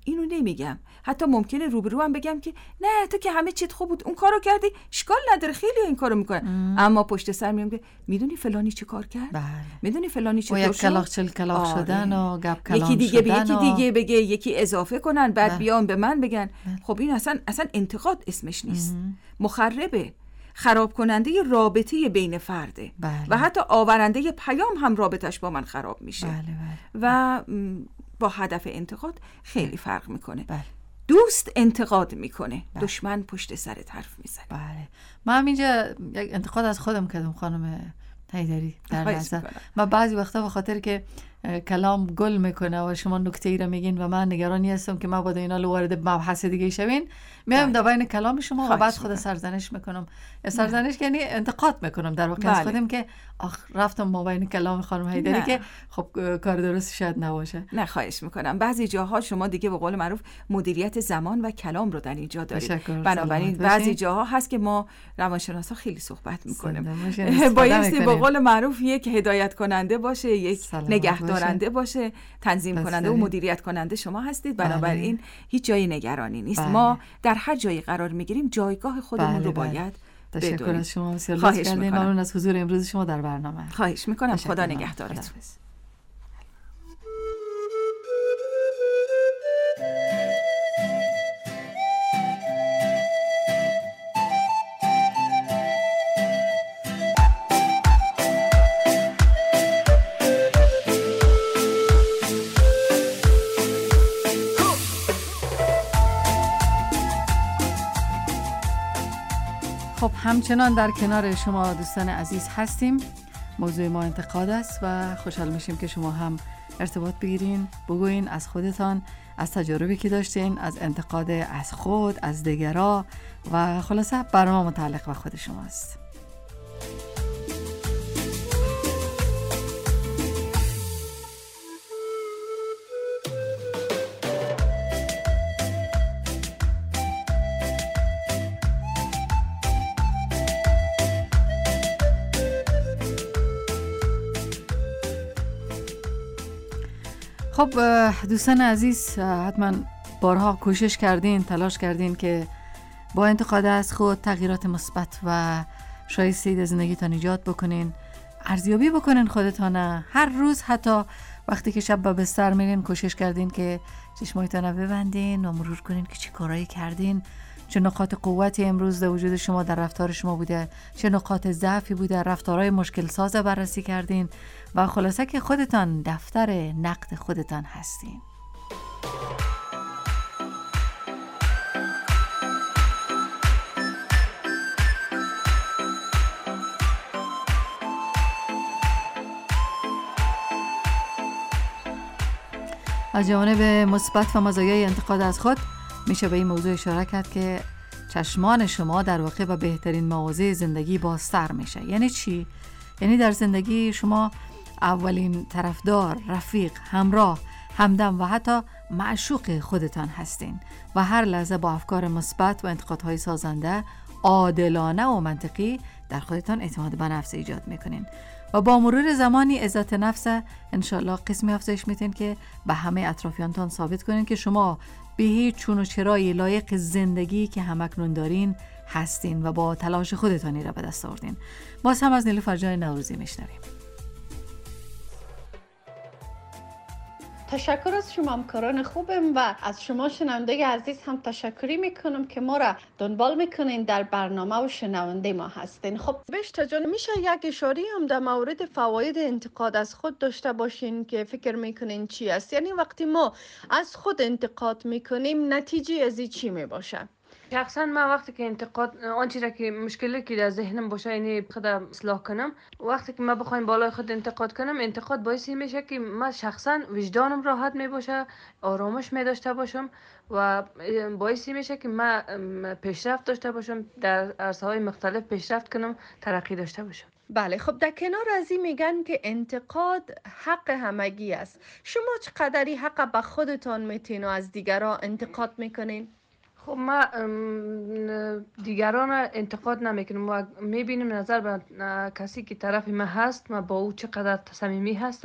[SPEAKER 21] اینو نمیگم. حتی ممکنه روبرو هم بگم که نه تو که همه چیت خوب بود، اون کارو کردی، اشکال نداره، خیلی این کارو میکنن. اما پشت سر میگم که میدونی فلانی چه کار کرد؟
[SPEAKER 6] بله.
[SPEAKER 21] میدونی فلانی چه
[SPEAKER 6] یک کلاغ چل کلاغ شدن و گپ کلام
[SPEAKER 21] یکی دیگه
[SPEAKER 6] شدن
[SPEAKER 21] به یکی دیگه بگه، یکی اضافه کنن، بعد بیان به من بگن. خب این اصلا انتقاد اسمش نیست. مخربه، خراب کننده رابطه بین فرده. و حتی آورنده پیام هم رابطش با من خراب میشه. و با هدف انتقاد خیلی فرق میکنه. دوست انتقاد میکنه، دشمن پشت سرت حرف میزنه.
[SPEAKER 6] بله. من همینجا یک انتقاد از خودم کردم خانم حیدری در نظر. من بعضی وقتا به خاطر که کلام گل میکنه و شما نکته ای را میگین و من نگرانی هستم که ما با اینا وارد مبحث دیگه شوین، میام در بین کلام شما و بعد خود سرزنش میکنم. سرزنش یعنی انتقاد میکنم در واقع از خودم که رفتم ما بین کلام خانم حیدری که خب کار درست شاید نباشه.
[SPEAKER 21] نه خواهش میکنم. بعضی جاها شما دیگه به قول معروف مدیریت زمان و کلام رو در اینجا دارید. بنابراین بعضی جاها هست که ما روانشناسا خیلی صحبت میکنیم. بایستی به قول معروف یک هدایت کننده باشه، یک نگهدارنده باشه، تنظیم کننده و مدیریت کننده شما هستید. بنابراین هیچ جای نگرانی نیست. ما در هر جایی قرار میگیریم جایگاه خودمون رو باید بدونیم.
[SPEAKER 6] تشکر از شما بسیار لطف کردین. ممنون از حضور امروز شما در برنامه.
[SPEAKER 21] خواهش میکنم. خدا نگهدارتون.
[SPEAKER 6] خب همچنان در کنار شما دوستان عزیز هستیم. موضوع ما انتقاد است و خوشحال میشیم که شما هم ارتباط بگیرین، بگوین از خودتان، از تجاربی که داشتین، از انتقاد از خود، از دیگران و خلاصه برنامه متعلق به خود شماست. خب دوستان عزیز، حتما بارها کوشش کردین، تلاش کردین که با انتقاد از خود تغییرات مثبت و شایسته در زندگیتان ایجاد بکنین، ارزیابی بکنین خودتان. هر روز حتی وقتی که شب به بستر میرین کوشش کردین که چشمایتان رو ببندین و مرور کنین که چه کارایی کردین، چه نقاط قوتی امروز در وجود شما در رفتار شما بوده، چه نقاط ضعفی بوده، رفتارهای مشکل ساز بررسی کردین و خلاصه که خودتان دفتر نقد خودتان هستین. از جانب مثبت و مزایای انتقاد از خود میشه به این موضوع اشاره کرد که چشمان شما در واقع به بهترین مواضع زندگی بازتر میشه. یعنی چی؟ یعنی در زندگی شما اولین طرفدار، رفیق، همراه، همدم و حتی معشوق خودتان هستین و هر لحظه با افکار مثبت و انتقادهای سازنده، عادلانه و منطقی در خودتان اعتماد به نفس ایجاد میکنین و با مرور زمانی عزت نفس انشالله قسمی افزایش میتین که به همه اطرافیانتان ثابت کنین که شما به هیچ چون و چرایی لایق زندگی که همکنون دارین هستین و با تلاش خودتانی را به دست آوردین. باز هم از نیلوفر جان نوروزی میشنویم.
[SPEAKER 13] تشکر از شما همکاران خوبم و از شما شنونده عزیز هم تشکری میکنم که ما را دنبال میکنین در برنامه و شنونده ما هستین. خب بهشتا جان، میشه یک اشاره هم در مورد فواید انتقاد از خود داشته باشین که فکر میکنین چی است؟ یعنی وقتی ما از خود انتقاد میکنیم نتیجه از چی میباشه؟
[SPEAKER 10] شخصا من وقتی که انتقاد آنچه را که مشکلی که در ذهنم باشه یعنی خودم اصلاح کنم، وقتی که من بخوایم بالای خود انتقاد کنم، انتقاد باعثی میشه که من شخصا وجدانم راحت می باشه، آرامش می داشته باشم و باعثی میشه که من پیشرفت داشته باشم، در عرصه‌های مختلف پیشرفت کنم، ترقی داشته باشم.
[SPEAKER 13] بله، خب در کنار از این میگن که انتقاد حق همگی است. شما چقدری حق به خودتان میتین و از دیگران انتقاد میکنین؟
[SPEAKER 10] خب ما دیگران را انتقاد نمیکنم و میبینم نظر به کسی که طرف ما هست، ما با او چقدر صمیمی هستم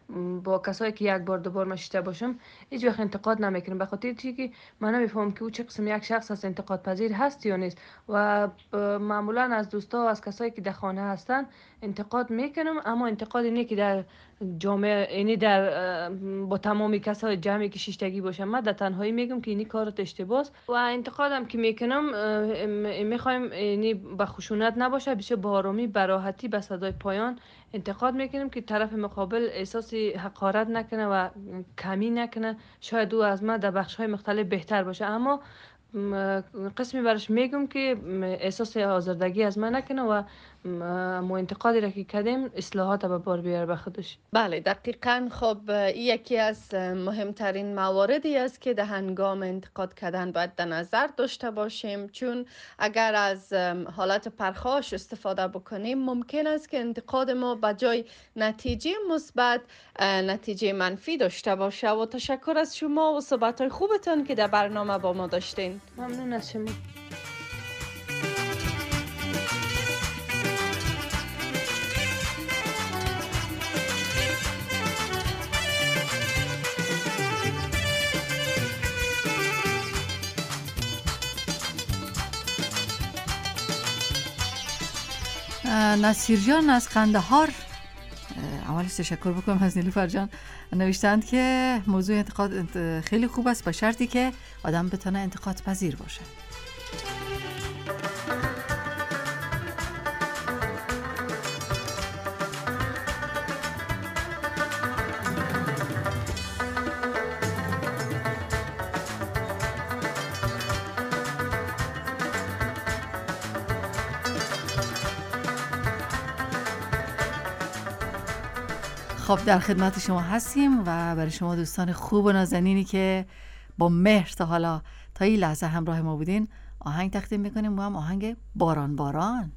[SPEAKER 10] با کسایی که یک بار دو بار مشیده باشم هیچ وقت انتقاد نمیکنم، به خاطر که من نمیفهمم که او چه قسم یک شخص هست، انتقاد پذیر هست یا نیست. و معمولا از دوستا و از کسایی که در خانه هستن انتقاد میکنم، اما انتقاد اینه که در جامعه، یعنی در با تمامی کسای جمعی که شیشتگی باشم، من در تنهایی میگم که اینی کارت اشتباهه. و انتقادم که میکنم میخوایم یعنی به خشونت نباشه، بسیار با آرامی، به راحتی، به صدای پایان انتقاد میکنم که طرف مقابل احساس حقارت نکنه و کمی نکنه. شاید او از من در بخش‌های مختلف بهتر باشه، اما قسمی برش میگم که احساس آزردگی از من نکنه و ما انتقادی را که کردیم اصلاحات به بار بیاره به خودش.
[SPEAKER 13] بله دقیقاً. خب یکی از مهمترین مواردی است که در هنگام انتقاد کردن باید در نظر داشته باشیم، چون اگر از حالت پرخاش استفاده بکنیم ممکن است که انتقاد ما به جای نتیجه مثبت نتیجه منفی داشته باشه. و تشکر از شما و صحبت‌های خوبتان که در برنامه با ما داشتین.
[SPEAKER 10] ممنون از شما.
[SPEAKER 6] نصیر جان از قندهار، اولی تشکر بکنم از نیلوفر جان، نوشتند که موضوع انتقاد خیلی خوب است به شرطی که آدم بتونه انتقاد پذیر باشه. خب در خدمت شما هستیم و برای شما دوستان خوب و نازنینی که با مهر تا حالا تا این لحظه همراه ما بودین آهنگ تقدیم میکنیم و هم آهنگ باران باران.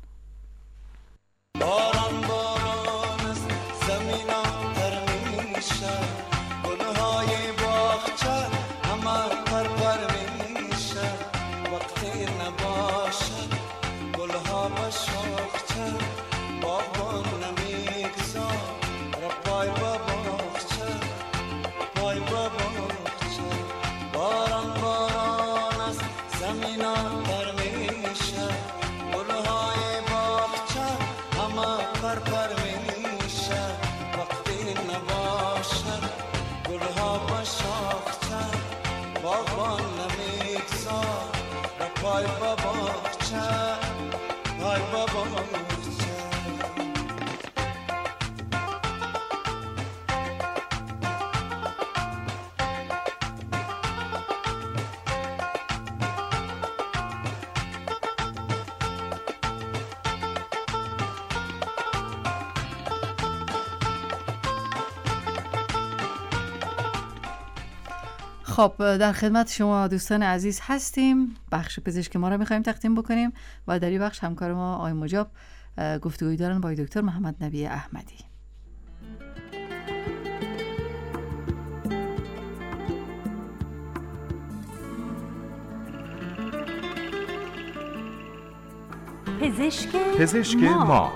[SPEAKER 1] باران باران است زمینم تر میشه، گلهای باغچه همه پرپر میشه، وقتی نباشه گلها به شاخچه باغبان نمیگذار پای باغچه پای باغچه. باران باران است زمینم تر میشه، گلهای باغچه همه پرپر میشه، وقتی نباشه گلها به شاخچه باغبان نمیگذار پای باغچه پای باغچه.
[SPEAKER 6] خب در خدمت شما دوستان عزیز هستیم. بخش پزشک ما را میخوایم تقدیم بکنیم و در این بخش همکار ما آقای مجاب گفتگوی دارن با دکتر محمد نبی احمدی.
[SPEAKER 2] پزشک ما.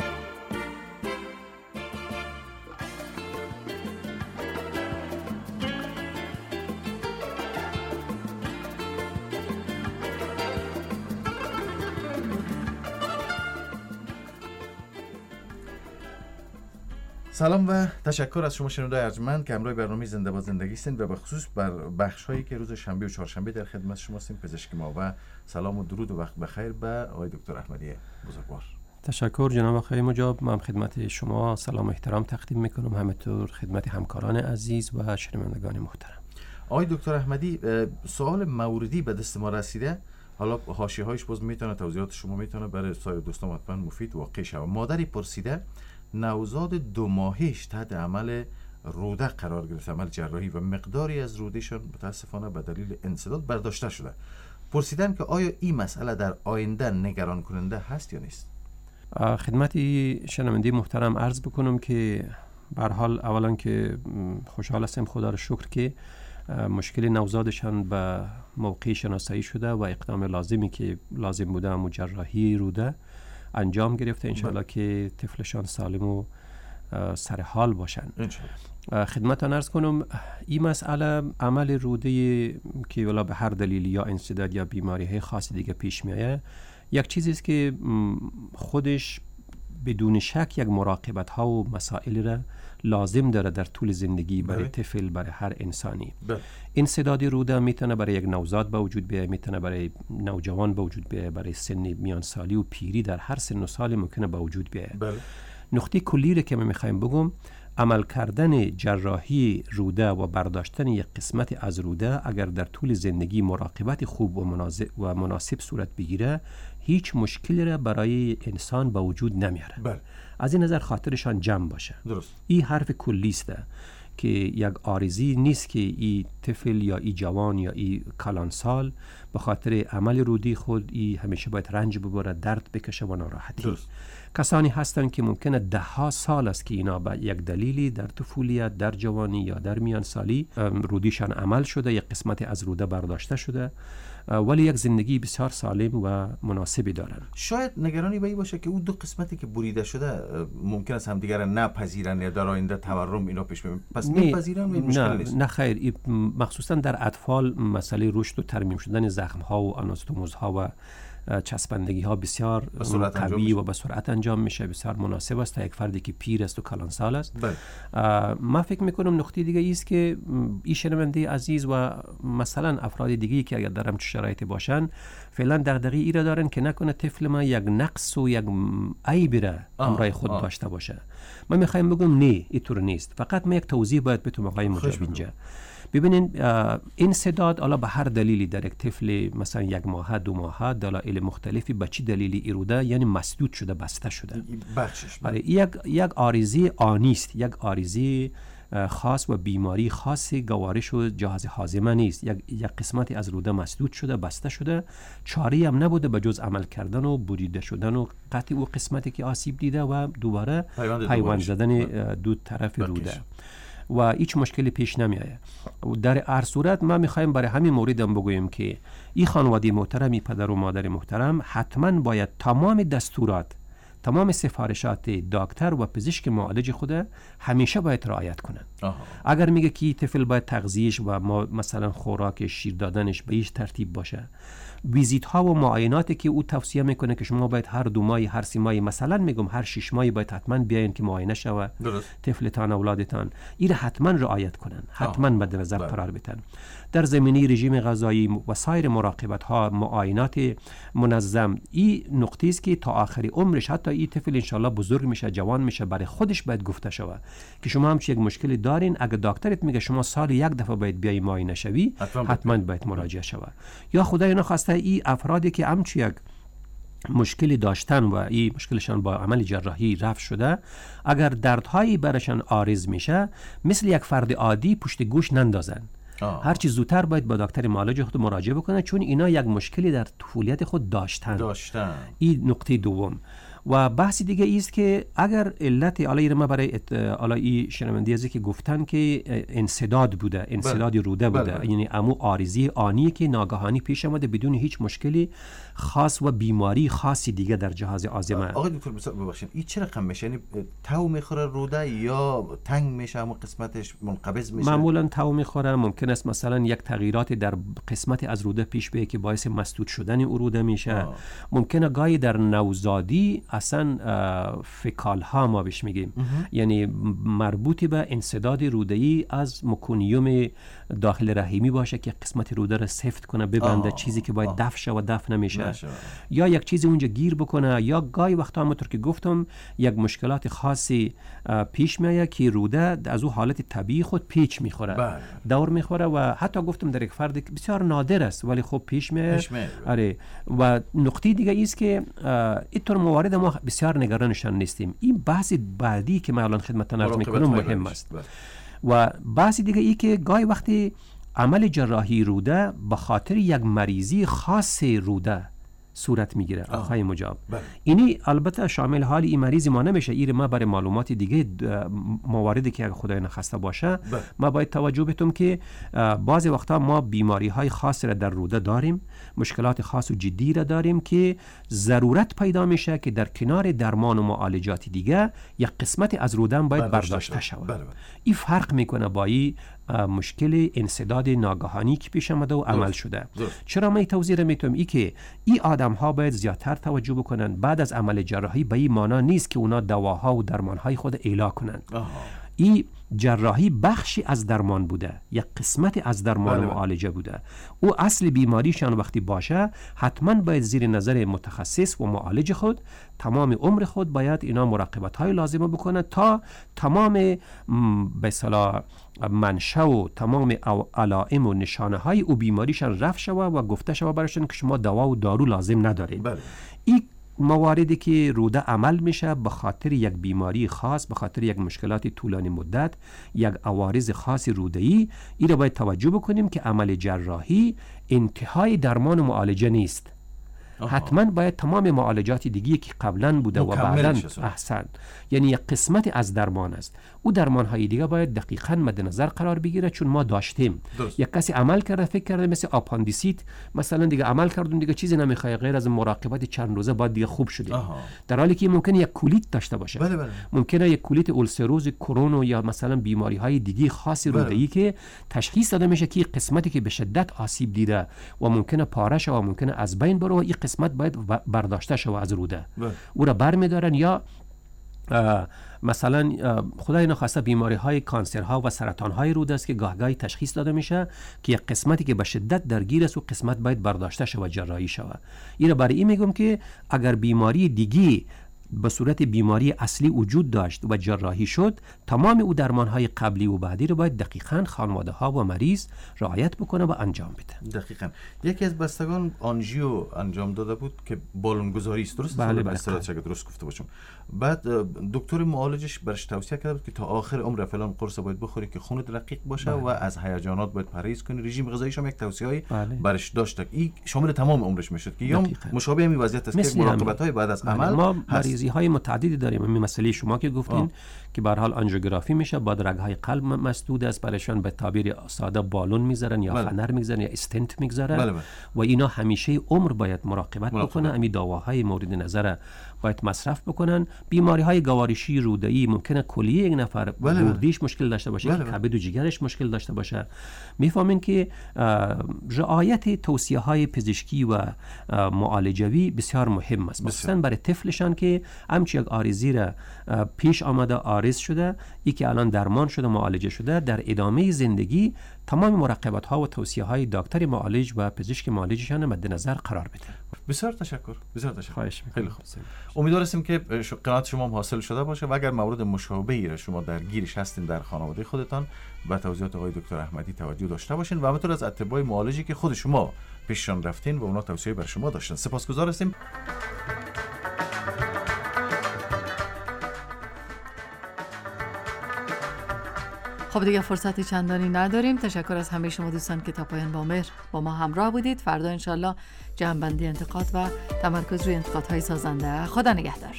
[SPEAKER 9] سلام و تشکر از شما شنوندگان ارجمند که همراه برنامه زنده با زندگی هستین و به خصوص بر بخش هایی که روز شنبه و چهارشنبه در خدمت شما هستیم، پزشک ما. و سلام و درود و وقت بخیر به آقای دکتر احمدی بزرگوار.
[SPEAKER 22] تشکر جناب آقای مجاب. من خدمت شما سلام و احترام تقدیم میکنم، همینطور خدمت همکاران عزیز و شنوندگان محترم.
[SPEAKER 9] آقای دکتر احمدی، سوال موردی به دست ما رسیده، حالا حاشیه‌هایش باز میتونه توضیحات شما میتونه برای سایر دوستان حتما مفید واقع شه. مادری پرسیده نوزاد 2 ماهش تحت عمل روده قرار گرفت، عمل جراحی، و مقداری از رودهشان متاسفانه به دلیل انسداد برداشته شده. پرسیدن که آیا این مسئله در آینده نگران کننده هست یا نیست؟
[SPEAKER 22] خدمت شنونده محترم عرض بکنم که به هر حال اولا که خوشحال هستم، خدا را شکر که مشکل نوزادشان به موقع شناسایی شده و اقدام لازمی که لازم بوده جراحی روده انجام گرفته. انشاءالله که طفلشان سالم و سر حال باشن. خدمتان عرض کنم این مسئله عمل روده که ولا به هر دلیل یا انسداد یا بیماری های خاصی دیگه پیش میایه، یک چیزی است که خودش بدون شک یک مراقبت ها و مسائل را لازم داره در طول زندگی برای طفل، برای هر انسانی. انسداد روده میتونه برای یک نوزاد به وجود بیاید، میتونه برای نوجوان به وجود بیاید، برای سن میان سالی و پیری در هر سن و سال ممکنه به وجود بیاید. نقطه کلی رو که من میخوایم بگم، عمل کردن جراحی روده و برداشتن یک قسمت از روده اگر در طول زندگی مراقبت خوب و مناسب صورت بگیره، هیچ مشکلی را برای انسان به وجود نمیاره. از این نظر خاطرشان جمع باشه. درست. این حرف کلی است که یک عارضی نیست که این طفل یا این جوان یا این کلانسال به خاطر عمل رودی خود این همیشه باید رنج ببره، درد بکشه و ناراحتی. درست. کسانی هستند که ممکنه 10 سال است که اینا به یک دلیلی در طفولیت، در جوانی یا در میان سالی رودیشان عمل شده، یک قسمت از روده برداشته شده، ولی یک زندگی بسیار سالم و مناسبی دارن.
[SPEAKER 9] شاید نگرانی به این باشه که اون دو قسمتی که بریده شده ممکن است همدیگر را نپذیرن یا در آینده تورم اینا پیش بیاد. پس میپذیرن و این مشکل نیست.
[SPEAKER 22] نه خیر، مخصوصا در اطفال مسئله رشد و ترمیم شدن زخم ها و آناستوموز ها و چسبندگی ها بسیار قوی و به سرعت انجام میشه، بسیار مناسب است تا یک فردی که پیر است و کلانسال است. من فکر میکنم نقطه دیگه ایست که این شنونده عزیز و مثلا افراد دیگه که اگر در همچون شرایطی باشن فعلا دغدغه ای را دارن که نکنه طفل ما یک نقص و یک عیبی را همراه خود داشته باشه. من میخوایم بگم نه، اینطور نیست. فقط من یک توضیح باید بهتون آقای مجاب اینجا. ببینین انسداد حالا به هر دلیلی در یک طفل مثلا 1 ماه 2 ماه دلایل مختلفی به چی دلیلی ایروده، یعنی مسدود شده، بسته شده،
[SPEAKER 9] بخشش
[SPEAKER 22] یک عارضه آنی است، یک عارضه خاص و بیماری خاصی گوارش و جهاز هاضمه نیست. یک قسمتی از روده مسدود شده، بسته شده، چاری هم نبوده به جز عمل کردن و بریده شدن و قطع او قسمتی که آسیب دیده و دوباره پیوند زدن دو طرف روده و هیچ مشکلی پیش نمی آید. در هر صورت ما میخوایم برای همین موردم بگوییم که این خانواده محترمی، پدر و مادر محترم، حتما باید تمام دستورات، تمام سفارشات دکتر و پزشک معالج خود همیشه باید رعایت کنند. اگر میگه که طفل باید تغذیهش و مثلا خوراک شیر دادنش به هیچ ترتیب باشه، ویزیت ها و معایناتی که او توصیه میکنه که شما باید هر 2 ماه، هر 3 ماه، مثلا میگم هر 6 ماه باید حتما بیاین که معاینه شوه طفلتان، اولادتان، این حتما رعایت کنن، حتما مد نظر قرار بدن. در زمینه رژیم غذایی و سایر مراقبت ها، معاینات منظم، این نقطه است که تا آخر عمرش، حتی این طفل انشالله بزرگ میشه، جوان میشه، برای خودش باید گفته شوه که شما هم یک مشکلی دارین. اگه دکترت میگه شما سال 1 دفعه باید بیای معاینه شوی، حتما باید مراجعه شوه. یا خدای نخواسته این افرادی که همچی یک مشکلی داشتن و این مشکلشان با عمل جراحی رفع شده، اگر دردهایی برشان عارض میشه، مثل یک فرد عادی پشت گوش نندازن. هر چی زودتر باید با دکتر معالج خود مراجعه بکنه، چون اینا یک مشکلی در طفولیت خود داشتن. این نقطه دوم. و بحث دیگه ایست که اگر علت حالا ما برای حالا این شنونده ازی که گفتن که انسداد بوده، انسداد روده بوده، یعنی امو عارضی آنی که ناگهانی پیش آمده بدون هیچ مشکلی خاص و بیماری خاصی دیگه در جهاز هاضمه.
[SPEAKER 9] آقای دکتر ببخشید، این چه رقم میشه؟ یعنی تو میخوره روده یا تنگ میشه، امو قسمتش منقبض میشه؟
[SPEAKER 22] معمولا تو میخوره. ممکن است مثلا یک تغییرات در قسمت از روده پیش بیاد که باعث مسدود شدن او روده میشه. ممکنه گاهی در نوزادی اصلا فکال ها ما بهش میگیم، یعنی مربوط به انسداد روده‌ای از مکونیوم داخل رحمی باشه که قسمت روده را سفت کنه، ببنده، چیزی که باید دفع شه و دفع نمیشه، یا یک چیزی اونجا گیر بکنه، یا گاهی وقتا همونطور که گفتم یک مشکلات خاصی پیش میاد که روده از او حالت طبیعی خود پیچ میخوره، دور میخوره و حتی گفتم در یک فرد بسیار نادر است ولی خب پیش میاد. آره. و نقطه دیگه ایست که اینطور موارد ما بسیار نگرانشان نیستیم. این بحث بعدی که من الان خدمتتون عرض میکنم مهم است. و بحث دیگه ای که گاهی وقتی عمل جراحی روده به خاطر یک مریضی خاص روده صورت میگیره آقای مجاب. اینی البته شامل حال این مریض ما نمیشه. این ما برای معلومات دیگه مواردی که اگه خدای نخواسته باشه ما باید توجه بتیم که بعضی وقتا ما بیماری های خاص را در روده داریم، مشکلات خاص و جدی را داریم که ضرورت پیدا میشه که در کنار درمان و معالجات دیگه یک قسمت از روده باید برداشته شود. این فرق میکنه با این مشکل انسداد ناگهانی که پیش آمده و عمل شده. چرا من توضیح میتونم ای که این آدم ها باید زیادتر توجه بکنن بعد از عمل جراحی. به این معنا نیست که اونا دواها و درمانهای خود اعلا کنند. این جراحی بخشی از درمان بوده، یک قسمت از درمان و معالجه بوده. او اصل بیماریشان وقتی باشه حتما باید زیر نظر متخصص و معالج خود تمام عمر خود باید اینا مراقبت های لازمه بکنه تا تمام به اصطلاح منشأ و تمام علائم و نشانه های او بیماریشان رفع شوه و گفته شوه براشون که شما دوا و دارو لازم ندارید. این مواردی که روده عمل میشه به خاطر یک بیماری خاص، به خاطر یک مشکلات طولانی مدت، یک عوارض خاص روده‌ای، این رو باید توجه بکنیم که عمل جراحی انتهای درمان و معالجه نیست. حتما باید تمام معالجات دیگه که قبلا بوده و بعداً احسن، یعنی یک قسمت از درمان است. او درمان های دیگه باید دقیقاً مد نظر قرار بگیره، چون ما داشتیم یک کسی عمل کرده فکر کرده مثل آپاندیسیت مثلا دیگه عمل کردون دیگه چیزی نمیخواد غیر از مراقبت چند روزه بعد دیگه خوب شده. در حالی که ممکنه یک کولیت داشته باشه. ممکنه یک کولیت اولسروز کرون یا مثلا بیماری های دیگه خاصی روده‌ای که تشخیص داده میشه که قسمتی که به شدت آسیب دیده و ممکنه پاره شه و ممکنه از بین بره و این قسمت باید برداشته شود از روده. او را برمی‌دارن یا مثلا خدای نخواسته بیماری های کانسرها و سرطان های روده است که گاهگاهی تشخیص داده میشه که یک قسمتی که به شدت درگیر است و قسمت باید برداشته شود و جراحی شود. این را برای این میگم که اگر بیماری دیگی به صورت بیماری اصلی وجود داشت و جراحی شد، تمام او درمان‌های قبلی و بعدی رو باید دقیقاً خانواده‌ها و مریض رعایت بکنه و انجام بده.
[SPEAKER 9] دقیقاً. یکی از بستگان آنژیو انجام داده بود که بالونگذاری است، درست؟
[SPEAKER 22] بله.
[SPEAKER 9] درست گفته باشم. بعد دکتر معالجش برش توصیه کرده بود که تا آخر عمر فلان قرص باید بخوری که خونت رقیق باشه و از هیجانات باید پرهیز کنی. رژیم غذاییش هم یک توصیه‌ای برش داشت. این شامل تمام عمرش میشد که یا مشابه همین وضعیت است که مراقبت‌های بعد از عمل
[SPEAKER 22] ما مریضی های متعددی داریم. همین مسئله شما که گفتین که به هر حال آنژیوگرافی میشه، بعد رگ‌های قلب مسدود است، برایشان به تعبیر ساده بالون میذارن یا فنر میذارن یا استنت میذارن و اینا همیشه عمر باید مراقبت بکنن. همین دواهای مورد نظر باید مصرف بکنن. بیماری های گوارشی روده‌ای ممکنه کلیه یک نفر گردیش مشکل داشته باشه، کبد و جگرش مشکل داشته باشه. میفهمین که رعایت توصیه های پزشکی و معالجوی بسیار مهم است، خصوصا برای طفلشان که همچی یک آرزی را پیش آمده، آرز شده، ای که الان درمان شده، معالجه شده، در ادامه زندگی تمام مراقبت ها و توصیه های دکتر معالج و پزشک معالجشان مد نظر قرار بده.
[SPEAKER 9] بسیار تشکر.
[SPEAKER 22] خواهش می‌کنم.
[SPEAKER 9] خیلی خوب. امیدوارم که قناعت شما هم حاصل شده باشه و اگر مورد مشابهی را شما درگیرش هستین در خانواده خودتان به توضیحات آقای دکتر احمدی توجه داشته باشین و همینطور از اتباع معالجی که خود شما پیششان رفتین و اونا توصیه بر شما داشتن. سپاسگزار هستیم.
[SPEAKER 6] خب دیگه فرصت چندانی نداریم. تشکر از همه شما دوستان که تا پایان با مهر با ما همراه بودید. فردا انشالله جمع‌بندی انتقاد و تمرکز روی انتقادهای سازنده. خدا نگهدار.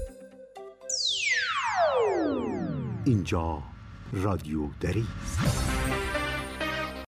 [SPEAKER 3] اینجا رادیو دری است.